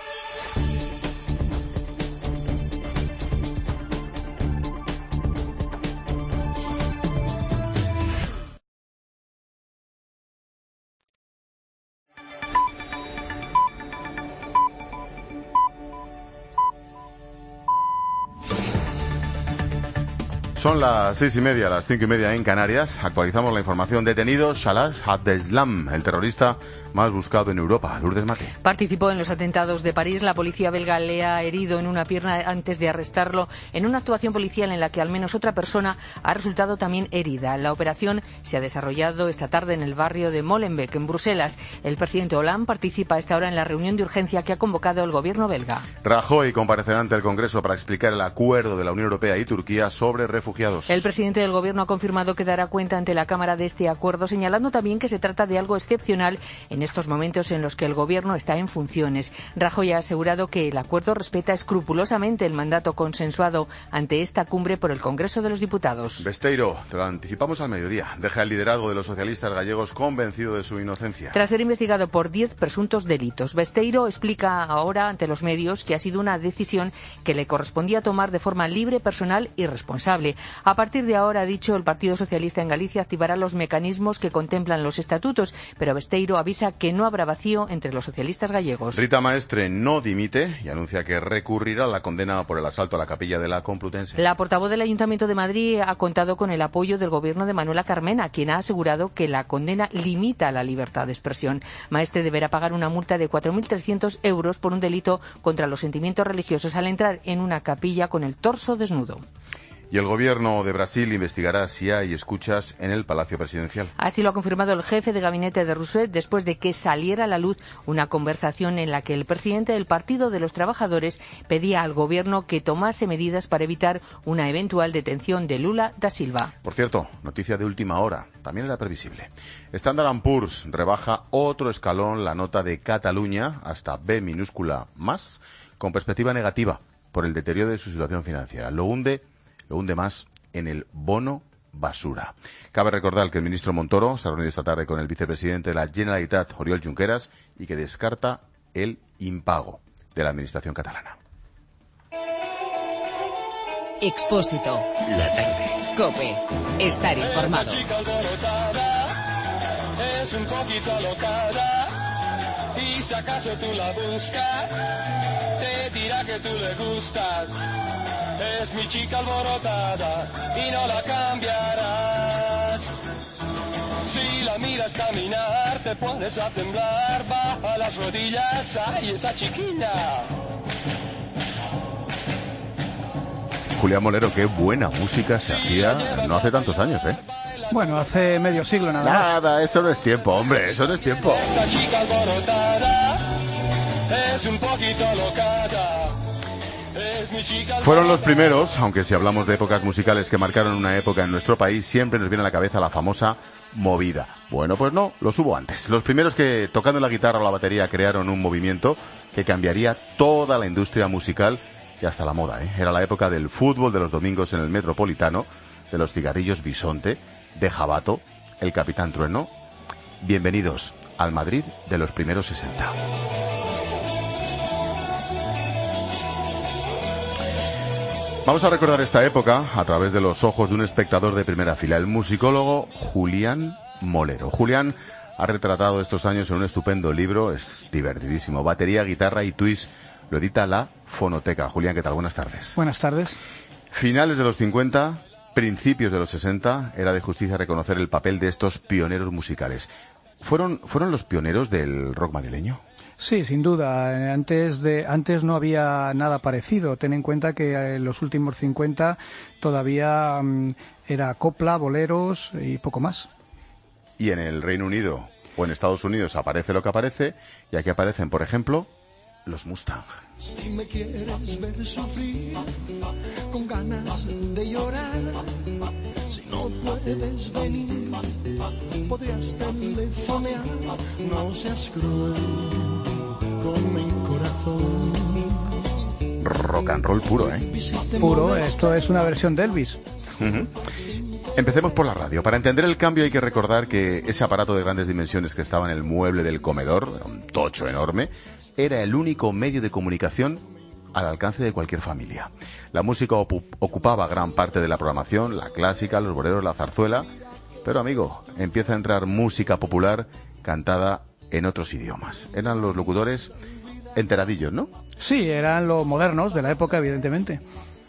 Son las seis y media, las cinco y media en Canarias. Actualizamos la información. Detenido Salah Abdeslam, el terrorista más buscado en Europa. Lourdes Mate. Participó en los atentados de París. La policía belga le ha herido en una pierna antes de arrestarlo en una actuación policial en la que al menos otra persona ha resultado también herida. La operación se ha desarrollado esta tarde en el barrio de Molenbeek, en Bruselas. El presidente Hollande participa a esta hora en la reunión de urgencia que ha convocado el gobierno belga. Rajoy comparecerá ante el Congreso para explicar el acuerdo de la Unión Europea y Turquía sobre refugiados. El presidente del gobierno ha confirmado que dará cuenta ante la Cámara de este acuerdo, señalando también que se trata de algo excepcional en estos momentos en los que el gobierno está en funciones. Rajoy ha asegurado que el acuerdo respeta escrupulosamente el mandato consensuado ante esta cumbre por el Congreso de los Diputados. Besteiro, te lo anticipamos al mediodía, deja el liderazgo de los socialistas gallegos convencido de su inocencia. Tras ser investigado por diez presuntos delitos, Besteiro explica ahora ante los medios que ha sido una decisión que le correspondía tomar de forma libre, personal y responsable. A partir de ahora, ha dicho, el Partido Socialista en Galicia activará los mecanismos que contemplan los estatutos, pero Besteiro avisa que no habrá vacío entre los socialistas gallegos. Rita Maestre no dimite y anuncia que recurrirá a la condena por el asalto a la capilla de la Complutense. La portavoz del Ayuntamiento de Madrid ha contado con el apoyo del gobierno de Manuela Carmena, quien ha asegurado que la condena limita la libertad de expresión. Maestre deberá pagar una multa de cuatro mil trescientos euros por un delito contra los sentimientos religiosos al entrar en una capilla con el torso desnudo. Y el gobierno de Brasil investigará si hay escuchas en el Palacio Presidencial. Así lo ha confirmado el jefe de gabinete de Rousseff después de que saliera a la luz una conversación en la que el presidente del Partido de los Trabajadores pedía al gobierno que tomase medidas para evitar una eventual detención de Lula da Silva. Por cierto, noticia de última hora, también era previsible. Standard and Poor's rebaja otro escalón la nota de Cataluña hasta B minúscula más, con perspectiva negativa por el deterioro de su situación financiera. Lo hunde Lo hunde más en el bono basura. Cabe recordar que el ministro Montoro se ha reunido esta tarde con el vicepresidente de la Generalitat, Oriol Junqueras, y que descarta el impago de la administración catalana. Expósito. La tarde. COPE. Estar informado. Es un poquito alocada y si acaso tú la buscas, te dirá que tú le gustas. Es mi chica alborotada y no la cambiarás. Si la miras caminar, te pones a temblar. Baja las rodillas, ¡ay, esa chiquilla! Julián Molero, qué buena música se hacía no hace tantos años, ¿eh? Bueno, hace medio siglo nada más. Nada, eso no es tiempo, hombre, eso no es tiempo. Esta chica alborotada es un poquito alocada. Fueron los primeros, aunque si hablamos de épocas musicales que marcaron una época en nuestro país, siempre nos viene a la cabeza la famosa movida. Bueno, pues no, los hubo antes. Los primeros que, tocando la guitarra o la batería, crearon un movimiento que cambiaría toda la industria musical y hasta la moda, ¿eh? Era la época del fútbol de los domingos en el Metropolitano, de los cigarrillos Bisonte, de Jabato, el Capitán Trueno. Bienvenidos al Madrid de los primeros sesenta. Vamos a recordar esta época a través de los ojos de un espectador de primera fila, el musicólogo Julián Molero. Julián ha retratado estos años en un estupendo libro, es divertidísimo, Batería, Guitarra y Twist, lo edita la Fonoteca. Julián, ¿qué tal? Buenas tardes. Buenas tardes. Finales de los cincuenta, principios de los sesenta, era de justicia reconocer el papel de estos pioneros musicales. ¿Fueron, fueron los pioneros del rock madrileño? Sí, sin duda. Antes de antes no había nada parecido. Ten en cuenta que en los últimos cincuenta todavía um, era copla, boleros y poco más. Y en el Reino Unido o en Estados Unidos aparece lo que aparece, y aquí aparecen, por ejemplo, los Mustang. Si me quieres ver sufrir, con ganas de llorar, si no puedo te ves venir, podrías telefonear, no seas cruel con mi corazón. Rock and roll puro, ¿eh? Puro, esto es una versión de Elvis. Uh-huh. Empecemos por la radio. Para entender el cambio hay que recordar que ese aparato de grandes dimensiones que estaba en el mueble del comedor, un tocho enorme, era el único medio de comunicación al alcance de cualquier familia. La música op- ocupaba gran parte de la programación, la clásica, los boleros, la zarzuela, pero amigo, empieza a entrar música popular cantada en otros idiomas. Eran los locutores enteradillos, ¿no? Sí, eran los modernos de la época, evidentemente.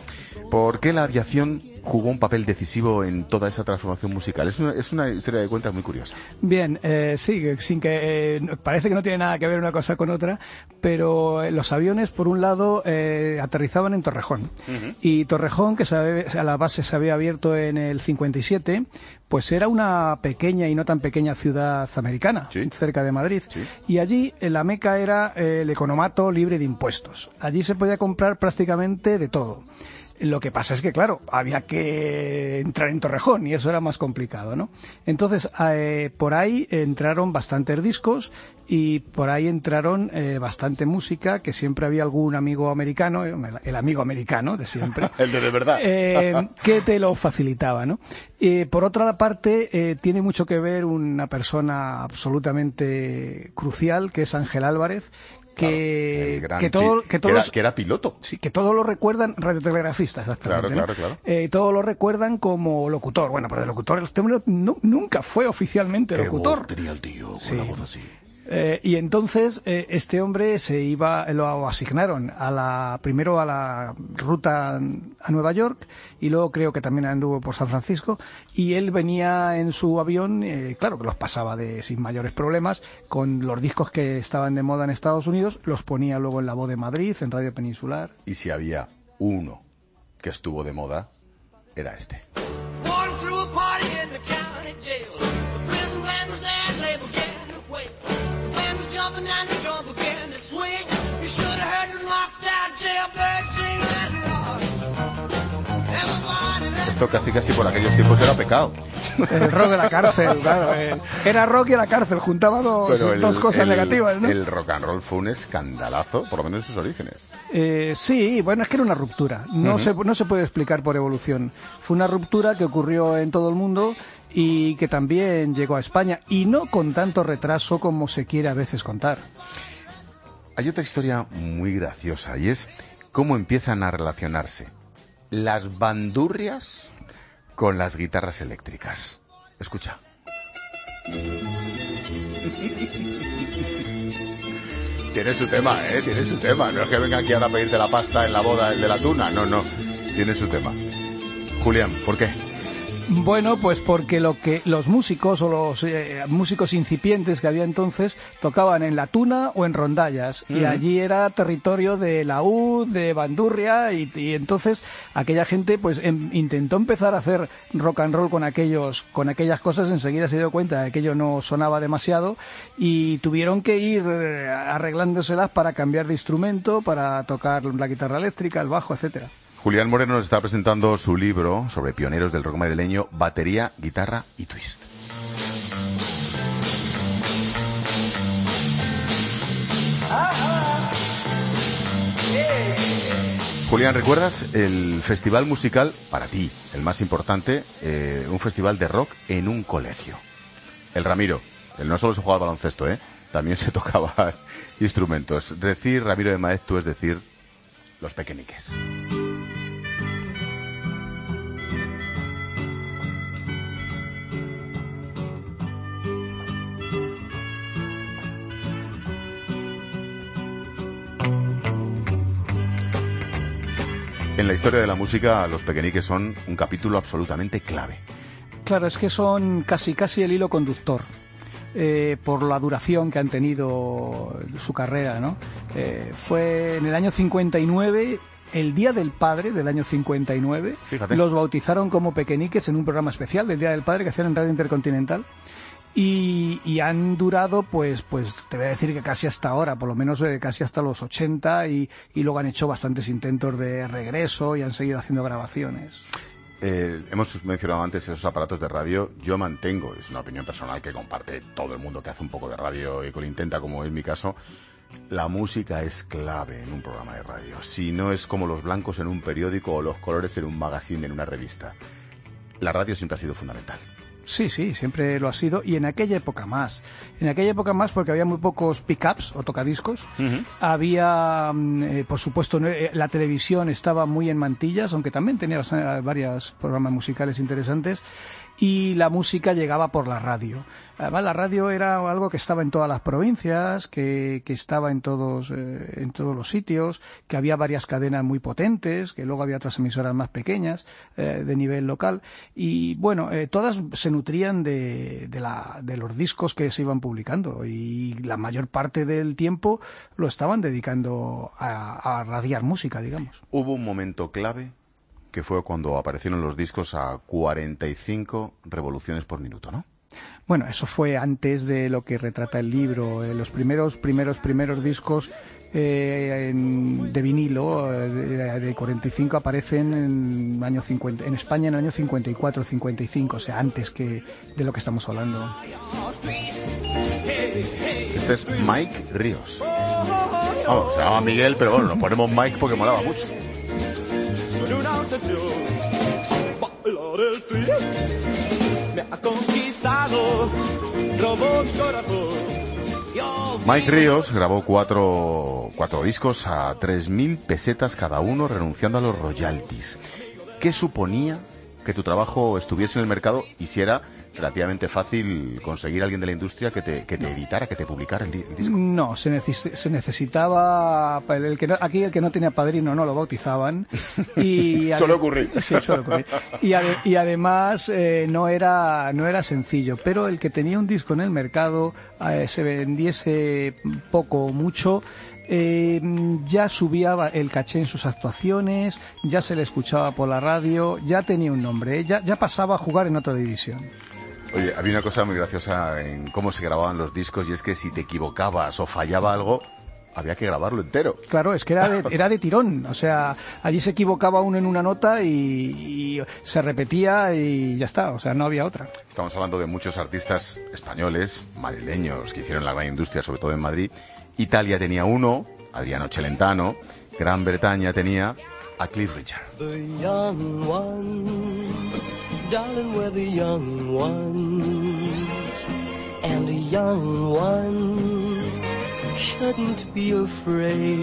¿Por qué la aviación jugó un papel decisivo en toda esa transformación musical? Es una, es una historia de cuentas muy curiosa. Bien, eh, sí, sin que eh, parece que no tiene nada que ver una cosa con otra, pero eh, los aviones, por un lado, eh, aterrizaban en Torrejón. Uh-huh. Y Torrejón, que sabe, a la base se había abierto en el cincuenta y siete, pues era una pequeña y no tan pequeña ciudad americana, ¿sí?, cerca de Madrid. Sí. Y allí eh, la meca era eh, el economato libre de impuestos. Allí se podía comprar prácticamente de todo. Lo que pasa es que, claro, había que entrar en Torrejón y eso era más complicado, ¿no? Entonces, eh, por ahí entraron bastantes discos y por ahí entraron eh, bastante música, que siempre había algún amigo americano, el, el amigo americano de siempre. El de de verdad. Eh, que te lo facilitaba, ¿no? Eh, por otra parte, eh, tiene mucho que ver una persona absolutamente crucial, que es Ángel Álvarez, que, claro, que todo que todos que era, que era piloto, sí, que todos lo recuerdan, radiotelegrafista, exactamente, claro, ¿no? claro, claro. Eh, todos lo recuerdan como locutor. Bueno, pero de locutor este hombre no, nunca fue oficialmente Qué locutor. Voz tenía el tío, con sí. la voz así. Eh, y entonces eh, este hombre se iba, lo asignaron a la primero a la ruta a Nueva York y luego creo que también anduvo por San Francisco, y él venía en su avión, eh, claro que los pasaba de sin mayores problemas, con los discos que estaban de moda en Estados Unidos, los ponía luego en La Voz de Madrid, en Radio Peninsular. Y si había uno que estuvo de moda, era este. Esto casi casi por aquellos tiempos era pecado. El rock de la cárcel, claro. El, era rock y la cárcel, juntaba dos, el, dos cosas el, negativas, ¿no? El rock and roll fue un escandalazo, por lo menos en sus orígenes. Eh, sí, bueno, es que era una ruptura. No, uh-huh. se, no se puede explicar por evolución. Fue una ruptura que ocurrió en todo el mundo y que también llegó a España, y no con tanto retraso como se quiere a veces contar. Hay otra historia muy graciosa, y es cómo empiezan a relacionarse las bandurrias con las guitarras eléctricas. Escucha. Tiene su tema, ¿eh? Tiene su tema. No es que venga aquí ahora a pedirte la pasta en la boda de la tuna. No, no. Tiene su tema. Julián, ¿por qué? Bueno, pues porque lo que los músicos o los eh, músicos incipientes que había entonces tocaban en la tuna o en rondallas, uh-huh. y allí era territorio de laúd, de bandurria, y, y entonces aquella gente pues em, intentó empezar a hacer rock and roll con aquellos con aquellas cosas. Enseguida se dio cuenta de que aquello no sonaba demasiado y tuvieron que ir eh, arreglándoselas para cambiar de instrumento, para tocar la guitarra eléctrica, el bajo, etcétera. Julián Moreno nos está presentando su libro sobre pioneros del rock madrileño, Batería, Guitarra y Twist. Julián, ¿recuerdas el festival musical, para ti, el más importante, eh, un festival de rock en un colegio? El Ramiro. Él no solo se jugaba al baloncesto, ¿eh? También se tocaba instrumentos. Decir Ramiro de Maeztu es decir Los Pequeñiques. En la historia de la música, Los Pequeñiques son un capítulo absolutamente clave. Claro, es que son casi casi el hilo conductor, eh, por la duración que han tenido su carrera, ¿no? Eh, fue en el año cincuenta y nueve, el Día del Padre del año cincuenta y nueve, Fíjate. Los bautizaron como Pequeñiques en un programa especial del Día del Padre que hacían en Radio Intercontinental. Y, y han durado, pues, pues te voy a decir que casi hasta ahora, por lo menos eh, casi hasta los ochenta, y, y luego han hecho bastantes intentos de regreso y han seguido haciendo grabaciones. Eh, hemos mencionado antes esos aparatos de radio. Yo mantengo, es una opinión personal que comparte todo el mundo que hace un poco de radio y que lo intenta, como es mi caso, la música es clave en un programa de radio. Si no es como los blancos en un periódico o los colores en un magazine, en una revista. La radio siempre ha sido fundamental. Sí, sí, siempre lo ha sido, y en aquella época más. En aquella época más porque había muy pocos pick-ups o tocadiscos. Uh-huh. Había, eh, por supuesto, la televisión estaba muy en mantillas, aunque también tenía varios programas musicales interesantes, y la música llegaba por la radio. Además, la radio era algo que estaba en todas las provincias, que, que estaba en todos, eh, en todos los sitios, que había varias cadenas muy potentes, que luego había otras emisoras más pequeñas, eh, de nivel local. Y bueno, eh, todas se nutrían de, de, la, de los discos que se iban publicando, y la mayor parte del tiempo lo estaban dedicando a, a radiar música, digamos. Hubo un momento clave que fue cuando aparecieron los discos a cuarenta y cinco revoluciones por minuto, ¿no? Bueno, eso fue antes de lo que retrata el libro. Eh, los primeros, primeros, primeros discos eh, en, de vinilo eh, de, de cuarenta y cinco aparecen en año cincuenta, en España en el año cincuenta y cuatro, cincuenta y cinco, o sea, antes que de lo que estamos hablando. Este es Mike Ríos. Oh, se llama Miguel, pero bueno, nos ponemos Mike porque molaba mucho. Mike Ríos grabó cuatro, cuatro discos a tres mil pesetas cada uno, renunciando a los royalties. ¿Qué suponía que tu trabajo estuviese en el mercado y si era relativamente fácil conseguir a alguien de la industria que te, que te editara, que te publicara el, el disco? No, se, neces- se necesitaba... El que no, aquí el que no tenía padrino no lo bautizaban. Y suele ocurrir. Sí, suele ocurrir. Y, ade- y además eh, no era no era sencillo, pero el que tenía un disco en el mercado, eh, se vendiese poco o mucho... Eh, ya subía el caché en sus actuaciones, ya se le escuchaba por la radio, ya tenía un nombre, ¿eh? ya, ya pasaba a jugar en otra división. Oye, había una cosa muy graciosa en cómo se grababan los discos, y es que si te equivocabas o fallaba algo, había que grabarlo entero. Claro, es que era de, era de tirón, o sea, allí se equivocaba uno en una nota y, y se repetía y ya está, o sea, no había otra. Estamos hablando de muchos artistas españoles, madrileños, que hicieron la gran industria, sobre todo en Madrid. Italia tenía uno, Adriano Celentano. Gran Bretaña tenía a Cliff Richard. The young ones, darling, we're the young ones, and the young ones shouldn't be afraid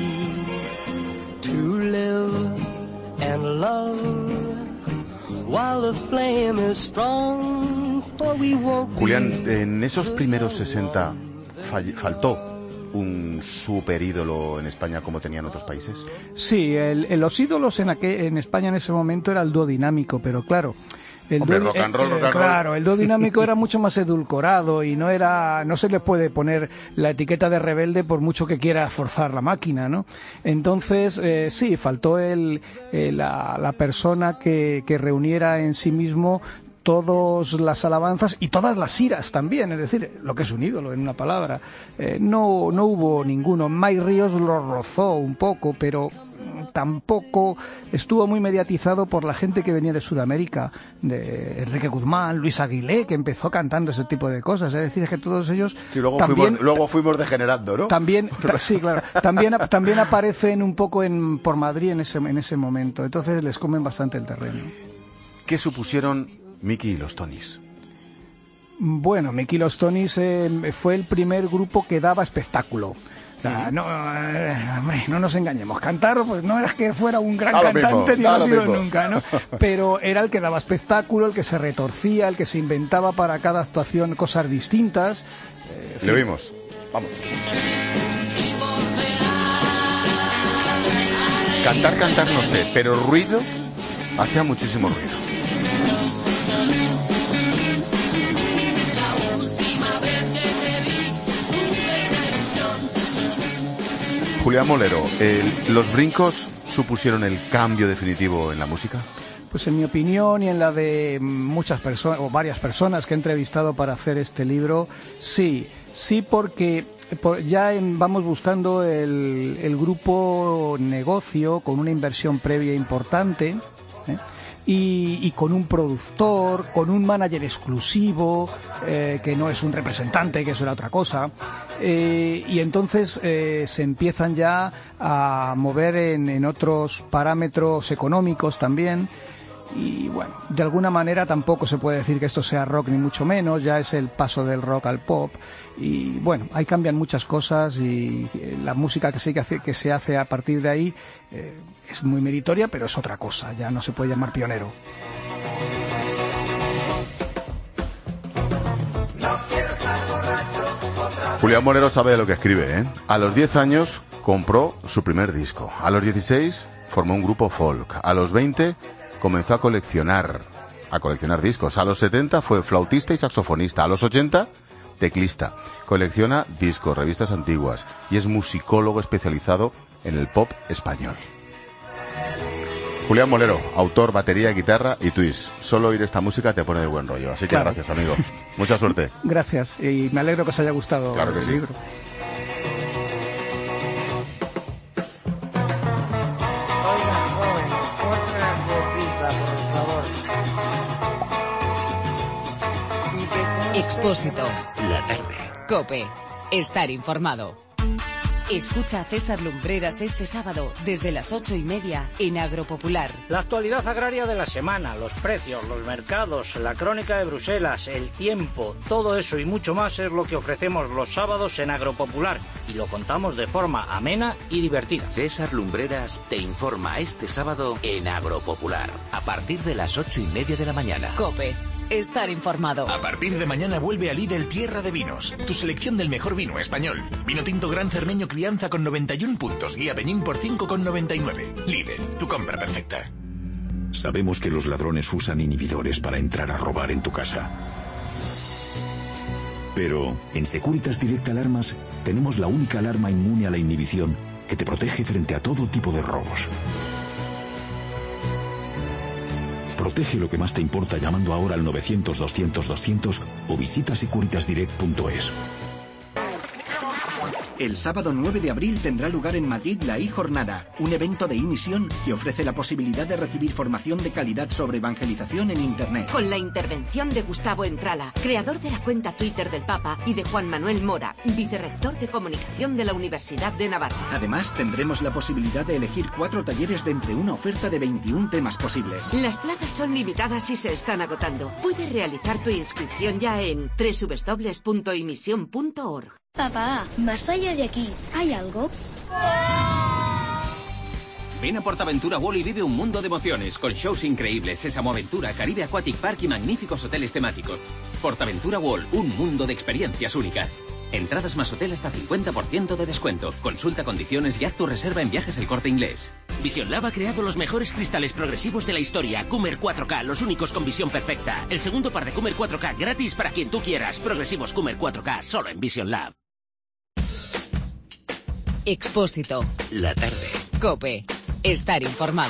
to live and love while the flame is strong, for we won't be... Julián, en esos primeros sesenta fall- faltó un super ídolo en España como tenían otros países. Sí, el, el, los ídolos en, aquel, en España en ese momento era el dúo dinámico, pero claro, el Hombre, dúo, rock and roll, eh, rock and claro, roll. el dúo dinámico era mucho más edulcorado y no era, no se le puede poner la etiqueta de rebelde por mucho que quiera forzar la máquina, ¿no? Entonces, eh, sí, faltó el, eh, la, la persona que, que reuniera en sí mismo todas las alabanzas y todas las iras también, es decir, lo que es un ídolo en una palabra. Eh, no, no hubo ninguno. Mike Ríos lo rozó un poco, pero tampoco estuvo muy mediatizado por la gente que venía de Sudamérica, de Enrique Guzmán, Luis Aguilé, que empezó cantando ese tipo de cosas. Es decir, es que todos ellos sí, luego, también, fuimos, luego fuimos degenerando, ¿no? También, ta, sí, claro. También, también aparecen un poco en, por Madrid en ese, en ese momento. Entonces les comen bastante el terreno. ¿Qué supusieron Mickey y los Tonys? Bueno, Mickey y los Tonys eh, fue el primer grupo que daba espectáculo. O sea, no, eh, hombre, no nos engañemos. Cantar, pues no era que fuera un gran da cantante, mismo, ni lo ha sido mismo. nunca, ¿no? Pero era el que daba espectáculo, el que se retorcía, el que se inventaba para cada actuación cosas distintas. Eh, Le oímos. Vamos. Cantar, cantar no sé, pero ruido, hacía muchísimo ruido. Julián Molero, el, ¿los brincos supusieron el cambio definitivo en la música? Pues en mi opinión y en la de muchas personas, o varias personas que he entrevistado para hacer este libro, sí, sí porque ya en, vamos buscando el, el grupo negocio con una inversión previa importante, ¿eh? y, y con un productor, con un manager exclusivo, eh, que no es un representante, que eso era otra cosa, eh, y entonces eh, se empiezan ya a mover en, en otros parámetros económicos también. Y bueno, de alguna manera tampoco se puede decir que esto sea rock ni mucho menos, ya es el paso del rock al pop y bueno, ahí cambian muchas cosas y la música que se hace, que se hace a partir de ahí eh, es muy meritoria, pero es otra cosa, ya no se puede llamar pionero. Julián Monero sabe de lo que escribe, ¿eh? A los diez años compró su primer disco, a los dieciséis formó un grupo folk, a los veinte comenzó a coleccionar, a coleccionar discos. A los setenta fue flautista y saxofonista. A los ochenta, teclista. Colecciona discos, revistas antiguas y es musicólogo especializado en el pop español. Julián Monero, autor, batería, guitarra y twist. Solo oír esta música te pone de buen rollo. Así que claro. Gracias, amigo. Mucha suerte. Gracias y me alegro que os haya gustado claro que el sí. libro. Expósito. La tarde. COPE. Estar informado. Escucha a César Lumbreras este sábado desde las ocho y media en Agropopular. La actualidad agraria de la semana, los precios, los mercados, la crónica de Bruselas, el tiempo, todo eso y mucho más es lo que ofrecemos los sábados en Agropopular y lo contamos de forma amena y divertida. César Lumbreras te informa este sábado en Agropopular a partir de las ocho y media de la mañana. COPE. Estar informado. A partir de mañana vuelve a Lidl Tierra de Vinos, tu selección del mejor vino español. Vino tinto Gran Cermeño Crianza con noventa y uno puntos, Guía Peñín por cinco con noventa y nueve. Lidl, tu compra perfecta. Sabemos que los ladrones usan inhibidores para entrar a robar en tu casa. Pero en Securitas Direct Alarmas tenemos la única alarma inmune a la inhibición que te protege frente a todo tipo de robos. Protege lo que más te importa llamando ahora al novecientos doscientos doscientos o visita securitas direct punto es. El sábado nueve de abril tendrá lugar en Madrid la iJornada, un evento de e-misión que ofrece la posibilidad de recibir formación de calidad sobre evangelización en Internet. Con la intervención de Gustavo Entrala, creador de la cuenta Twitter del Papa, y de Juan Manuel Mora, vicerrector de comunicación de la Universidad de Navarra. Además, tendremos la posibilidad de elegir cuatro talleres de entre una oferta de veintiún temas posibles. Las plazas son limitadas y se están agotando. Puedes realizar tu inscripción ya en doble u doble u doble u punto imisión punto org. Papá, más allá de aquí, ¿hay algo? Ven a PortAventura World y vive un mundo de emociones, con shows increíbles, Sésamo Aventura, Caribe Aquatic Park y magníficos hoteles temáticos. PortAventura World, un mundo de experiencias únicas. Entradas más hotel hasta cincuenta por ciento de descuento. Consulta condiciones y haz tu reserva en Viajes El Corte Inglés. Vision Lab ha creado los mejores cristales progresivos de la historia. Coomer cuatro K, los únicos con visión perfecta. El segundo par de Coomer cuatro K gratis para quien tú quieras. Progresivos Coomer cuatro K, solo en Vision Lab. Expósito. La tarde. COPE. Estar informado.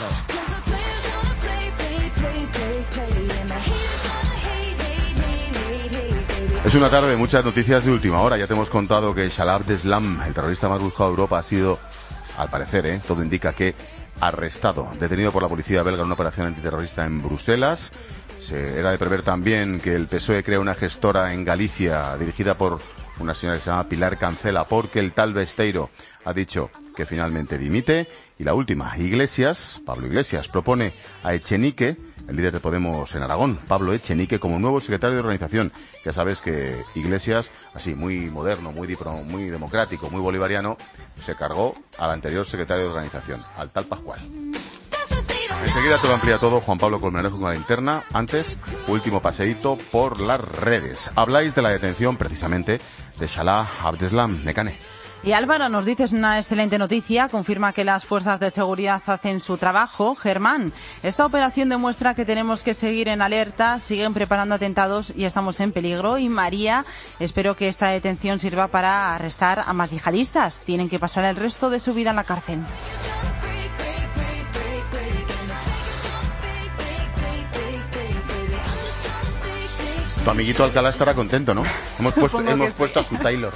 Es una tarde de muchas noticias de última hora. Ya te hemos contado que Salah Abdeslam, el terrorista más buscado de Europa, ha sido, al parecer, ¿eh? todo indica que arrestado, detenido por la policía belga en una operación antiterrorista en Bruselas. Se, era de prever también que el P S O E crea una gestora en Galicia dirigida por una señora que se llama Pilar Cancela, porque el tal Besteiro ha dicho que finalmente dimite. Y la última, Iglesias, Pablo Iglesias, propone a Echenique, el líder de Podemos en Aragón, Pablo Echenique, como nuevo secretario de organización. Ya sabes que Iglesias, así muy moderno, muy, dipro, muy democrático, muy bolivariano, se cargó al anterior secretario de organización, al tal Pascual. Enseguida te lo amplía todo Juan Pablo Colmenarejo con la linterna. Antes, último paseíto por las redes. Habláis de la detención, precisamente, de Salah Abdeslam. Mecane. Y Álvaro, nos dices una excelente noticia, confirma que las fuerzas de seguridad hacen su trabajo. Germán, esta operación demuestra que tenemos que seguir en alerta, siguen preparando atentados y estamos en peligro. Y María, espero que esta detención sirva para arrestar a más yihadistas. Tienen que pasar el resto de su vida en la cárcel. Tu amiguito Alcalá estará contento, ¿no? Hemos puesto, hemos puesto sí. a su Taylor.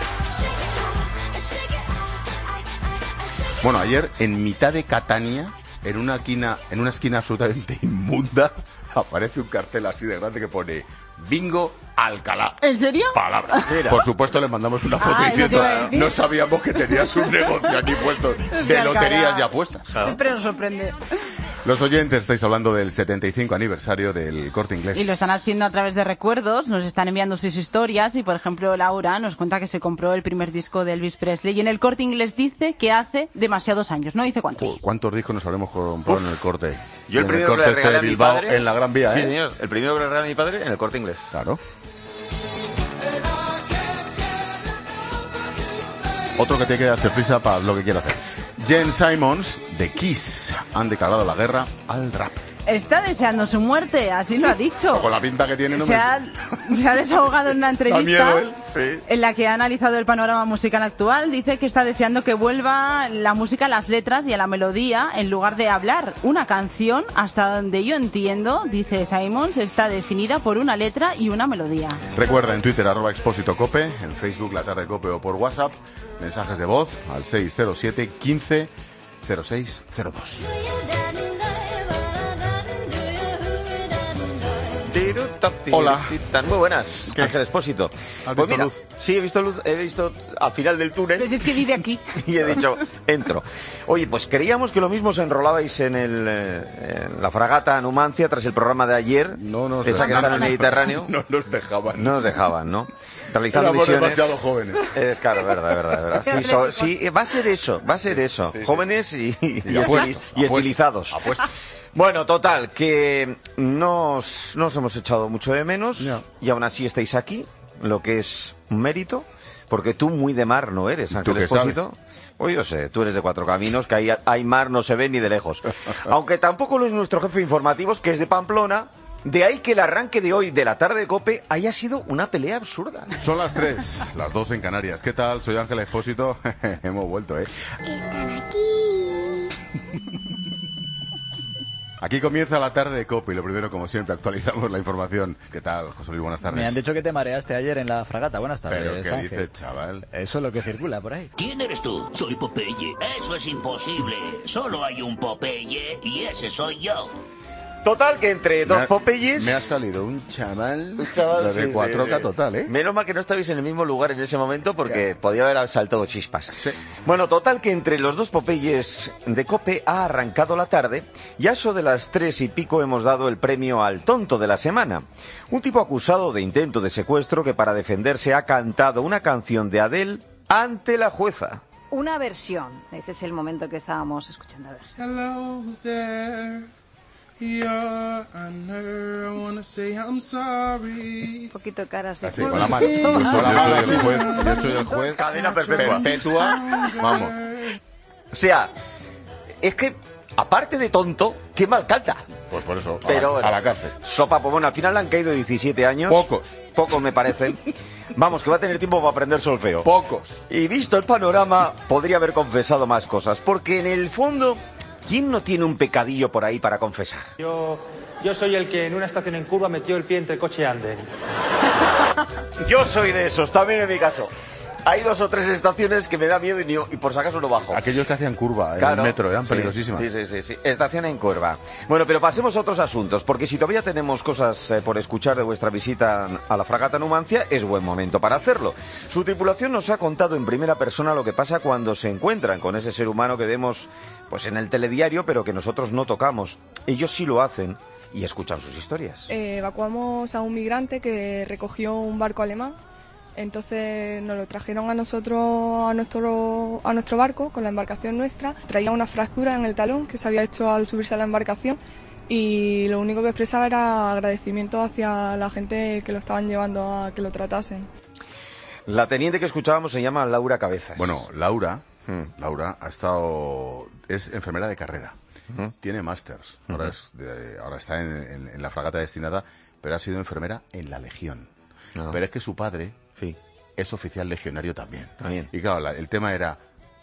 Bueno, ayer en mitad de Catania, en una esquina, en una esquina absolutamente inmunda, aparece un cartel así de grande que pone Bingo Alcalá. ¿En serio? Palabra. Mira. Por supuesto le mandamos una foto Ah, diciendo, es lo que iba a decir. no sabíamos que tenías un negocio aquí puesto Es de de loterías Alcalá. y apuestas. Siempre nos sorprende. Los oyentes estáis hablando del setenta y cinco aniversario del Corte Inglés. Y lo están haciendo a través de recuerdos, nos están enviando sus historias y, por ejemplo, Laura nos cuenta que se compró el primer disco de Elvis Presley y en el Corte Inglés dice que hace demasiados años, ¿no? Dice cuántos. ¿Cuántos discos nos habremos comprado Uf. en el Corte? Yo el En primero Corte que le este regalé de a mi Bilbao, padre... en la Gran Vía, Sí, ¿eh? señor. El primero que le regalé a mi padre en el Corte Inglés. Claro. Otro que te queda hacer prisa para lo que quiera hacer. Jen Simons, de Kiss, han declarado la guerra al rap. Está deseando su muerte, así lo ha dicho. Con la pinta que tiene, no se, me... ha, se ha desahogado en una Da entrevista miedo él, sí. en la que ha analizado el panorama musical actual. Dice que está deseando que vuelva la música a las letras y a la melodía en lugar de hablar. Una canción, hasta donde yo entiendo, dice Simons, está definida por una letra y una melodía. Recuerda en Twitter, arroba Expósito Cope, en Facebook, La Tarde Cope o por WhatsApp, mensajes de voz al seis cero siete, quince, cero seis cero dos. Hola. Muy buenas, ¿Qué? Ángel Expósito. ¿Has Pues visto mira, luz? sí, he visto luz, he visto al final del túnel. Pero si es que vive aquí. Y he dicho, entro. Oye, pues creíamos que lo mismo os enrolabais en, el, eh, en la fragata Numancia tras el programa de ayer. No nos esa que está en el Mediterráneo. No nos dejaban. No nos dejaban, ¿no? Realizando Éramos misiones. demasiado jóvenes. Es claro, verdad, verdad, verdad. Sí, so- sí, va a ser eso, va a ser eso. Sí, sí. Jóvenes y, y, Y apuestos, estili- y estilizados. Apuestos. Bueno, total, que nos, nos hemos echado mucho de menos Ya. y aún así estáis aquí, lo que es un mérito, porque tú muy de mar no eres, Ángel qué Expósito. Oye, yo sé, tú eres de Cuatro Caminos, que ahí hay mar, no se ve ni de lejos. Aunque tampoco lo es nuestro jefe de informativos, que es de Pamplona. De ahí que el arranque de hoy de la tarde de COPE haya sido una pelea absurda. Son las tres, las dos en Canarias. ¿Qué tal? Soy Ángel Expósito. Hemos vuelto, ¿eh? Están aquí. Aquí comienza la tarde de COPE y lo primero, como siempre, actualizamos la información. ¿Qué tal, José Luis? Buenas tardes. Me han dicho que te mareaste ayer en la fragata. Buenas tardes, ¿Pero qué Ángel. dices, chaval? Eso es lo que circula por ahí. ¿Quién eres tú? Soy Popeye. Eso es imposible. Solo hay un Popeye y ese soy yo. Total, que entre dos Me ha- Popeyes... Me ha salido un chaval, Un chaval, de sí, cuatro sí, K sí. total, ¿eh? Menos mal que no estabais en el mismo lugar en ese momento porque Ya. podía haber saltado chispas. Bueno, total que entre los dos Popeyes de COPE ha arrancado la tarde y a eso de las tres y pico hemos dado el premio al tonto de la semana. Un tipo acusado de intento de secuestro que para defenderse ha cantado una canción de Adele ante la jueza. Una versión. Ese es el momento que estábamos escuchando. A ver. Hello there, you're under. I wanna say I'm sorry. Un poquito caras de Así, con la mano. Yo soy el juez, yo soy el juez. Cadena perpetua. Perpetua. Vamos. O sea, es que, aparte de tonto, qué mal canta. Pues por eso, a, Pero la, a la cárcel. Sopa, pues bueno, al final le han caído diecisiete años. Pocos. Pocos me parecen. Vamos, que va a tener tiempo para aprender solfeo. Pocos. Y visto el panorama, podría haber confesado más cosas. Porque en el fondo, ¿quién no tiene un pecadillo por ahí para confesar? Yo, yo soy el que en una estación en curva metió el pie entre coche y anden. Yo soy de esos, también en mi caso. Hay dos o tres estaciones que me da miedo y, ni- y por si acaso no bajo. Aquellos que hacían curva en Claro. el metro eran Sí, peligrosísimas. Sí, sí, sí, sí. Estación en curva. Bueno, pero pasemos a otros asuntos, porque si todavía tenemos cosas eh, por escuchar de vuestra visita a la fragata Numancia, es buen momento para hacerlo. Su tripulación nos ha contado en primera persona lo que pasa cuando se encuentran con ese ser humano que vemos pues en el telediario, pero que nosotros no tocamos. Ellos sí lo hacen y escuchan sus historias. Eh, evacuamos a un migrante que recogió un barco alemán. Entonces nos lo trajeron a nosotros, a nuestro, a nuestro barco, con la embarcación nuestra. Traía una fractura en el talón que se había hecho al subirse a la embarcación y lo único que expresaba era agradecimiento hacia la gente que lo estaban llevando a que lo tratasen. La teniente que escuchábamos se llama Laura Cabezas. Bueno, Laura, Laura ha estado, es enfermera de carrera, Ujú. tiene másters, ahora, Ujú. es de- ahora está en, en- en la fragata destinada, pero ha sido enfermera en la Legión. Ah. Pero es que su padre Sí. es oficial legionario también. También. Y claro, la- el tema era,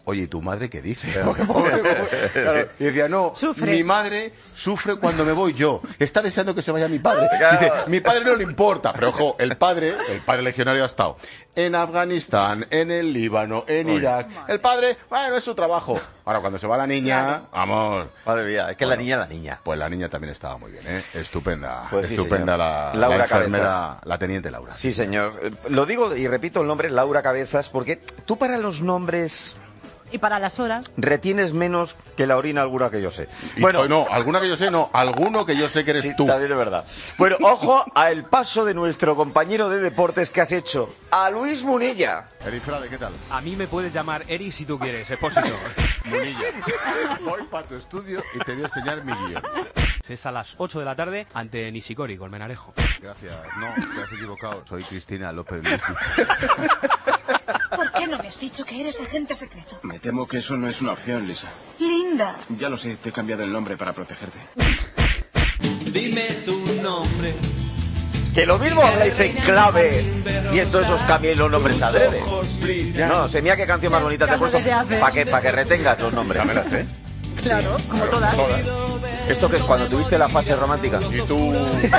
oye, ¿y tu madre qué dice? Porque, pobre, pobre. Claro, y decía, no, sufre. Mi madre sufre cuando me voy yo. Está deseando que se vaya mi padre. Dice, mi padre no le importa. Pero ojo, el padre, el padre legionario ha estado en Afganistán, en el Líbano, en Uy. Irak. El padre, bueno, es su trabajo. Ahora, cuando se va la niña, claro. vamos... Madre mía, es que bueno, la niña, la niña. Pues la niña también estaba muy bien, ¿eh? Estupenda. Pues sí, estupenda la, Laura la enfermera, Cabezas. La teniente Laura. Sí, señor. Lo digo y repito el nombre, Laura Cabezas, porque tú para los nombres... Y para las horas. Retienes menos que la orina alguna que yo sé. Y, bueno, no, alguna que yo sé, no, alguno que yo sé que eres sí, tú. También es verdad. Bueno, ojo al paso de nuestro compañero de deportes que has hecho, a Luis Munilla. Eri Frade, ¿qué tal? A mí me puedes llamar Eri si tú quieres, Expósito. Munilla. Voy para tu estudio y te voy a enseñar mi guión. Es a las ocho de la tarde ante Nishikori, Colmenarejo. Gracias. No, te has equivocado. Soy Cristina López Messi. ¿Por qué no me has dicho que eres agente secreto? Me temo que eso no es una opción, Lisa. Linda. Ya lo sé, te he cambiado el nombre para protegerte. Dime tu nombre. Que lo mismo habláis en clave y entonces os cambiéis los nombres adrede. No, se mira qué canción más bonita te he puesto para que, pa que retengas los nombres. Ya me la sé. Claro, como todas. todas. ¿Esto qué es cuando tuviste la fase romántica? Y tú...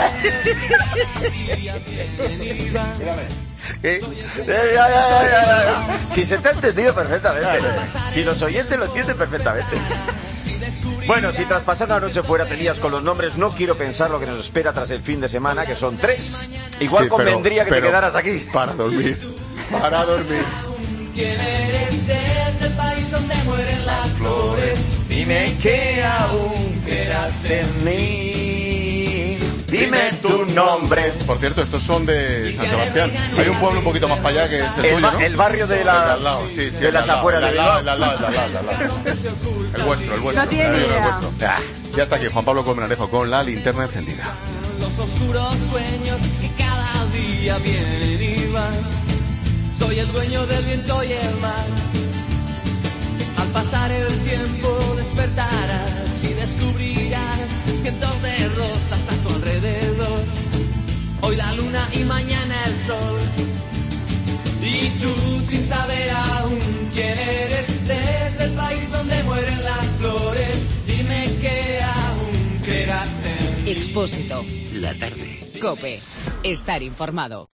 ¿Eh? Ya, ya, ya, ya, ya. Si se te ha entendido perfectamente. Si los oyentes lo entienden perfectamente. Bueno, si tras pasar una noche fuera tenías con los nombres, no quiero pensar lo que nos espera tras el fin de semana, que son tres. Igual sí, convendría pero, que pero te quedaras aquí. Para dormir. Para dormir. ¿Quién eres desde el país donde mueren las flores? Dime que aún quedas en mí. Dime tu nombre. Por cierto, estos son de San Sebastián. Hay un pueblo un poquito más para allá que es el, el tuyo, ¿no? El barrio de las, al lado, sí, sí, de las afueras de Bilbao. El al lado, el al lado, el al lado. El vuestro, el vuestro. No tiene idea. El vuestro. Ya, ya está aquí Juan Pablo Colmenarejo con la linterna encendida. Los oscuros sueños que cada día vienen y van. Soy el dueño del viento y el mar. Al pasar el tiempo despertarás y descubrirás cientos de rosas a tu alrededor. Hoy la luna y mañana el sol. Y tú sin saber aún quién eres, desde el país donde mueren las flores. Dime que aún creerás en mí. Expósito. La tarde. COPE. Estar informado.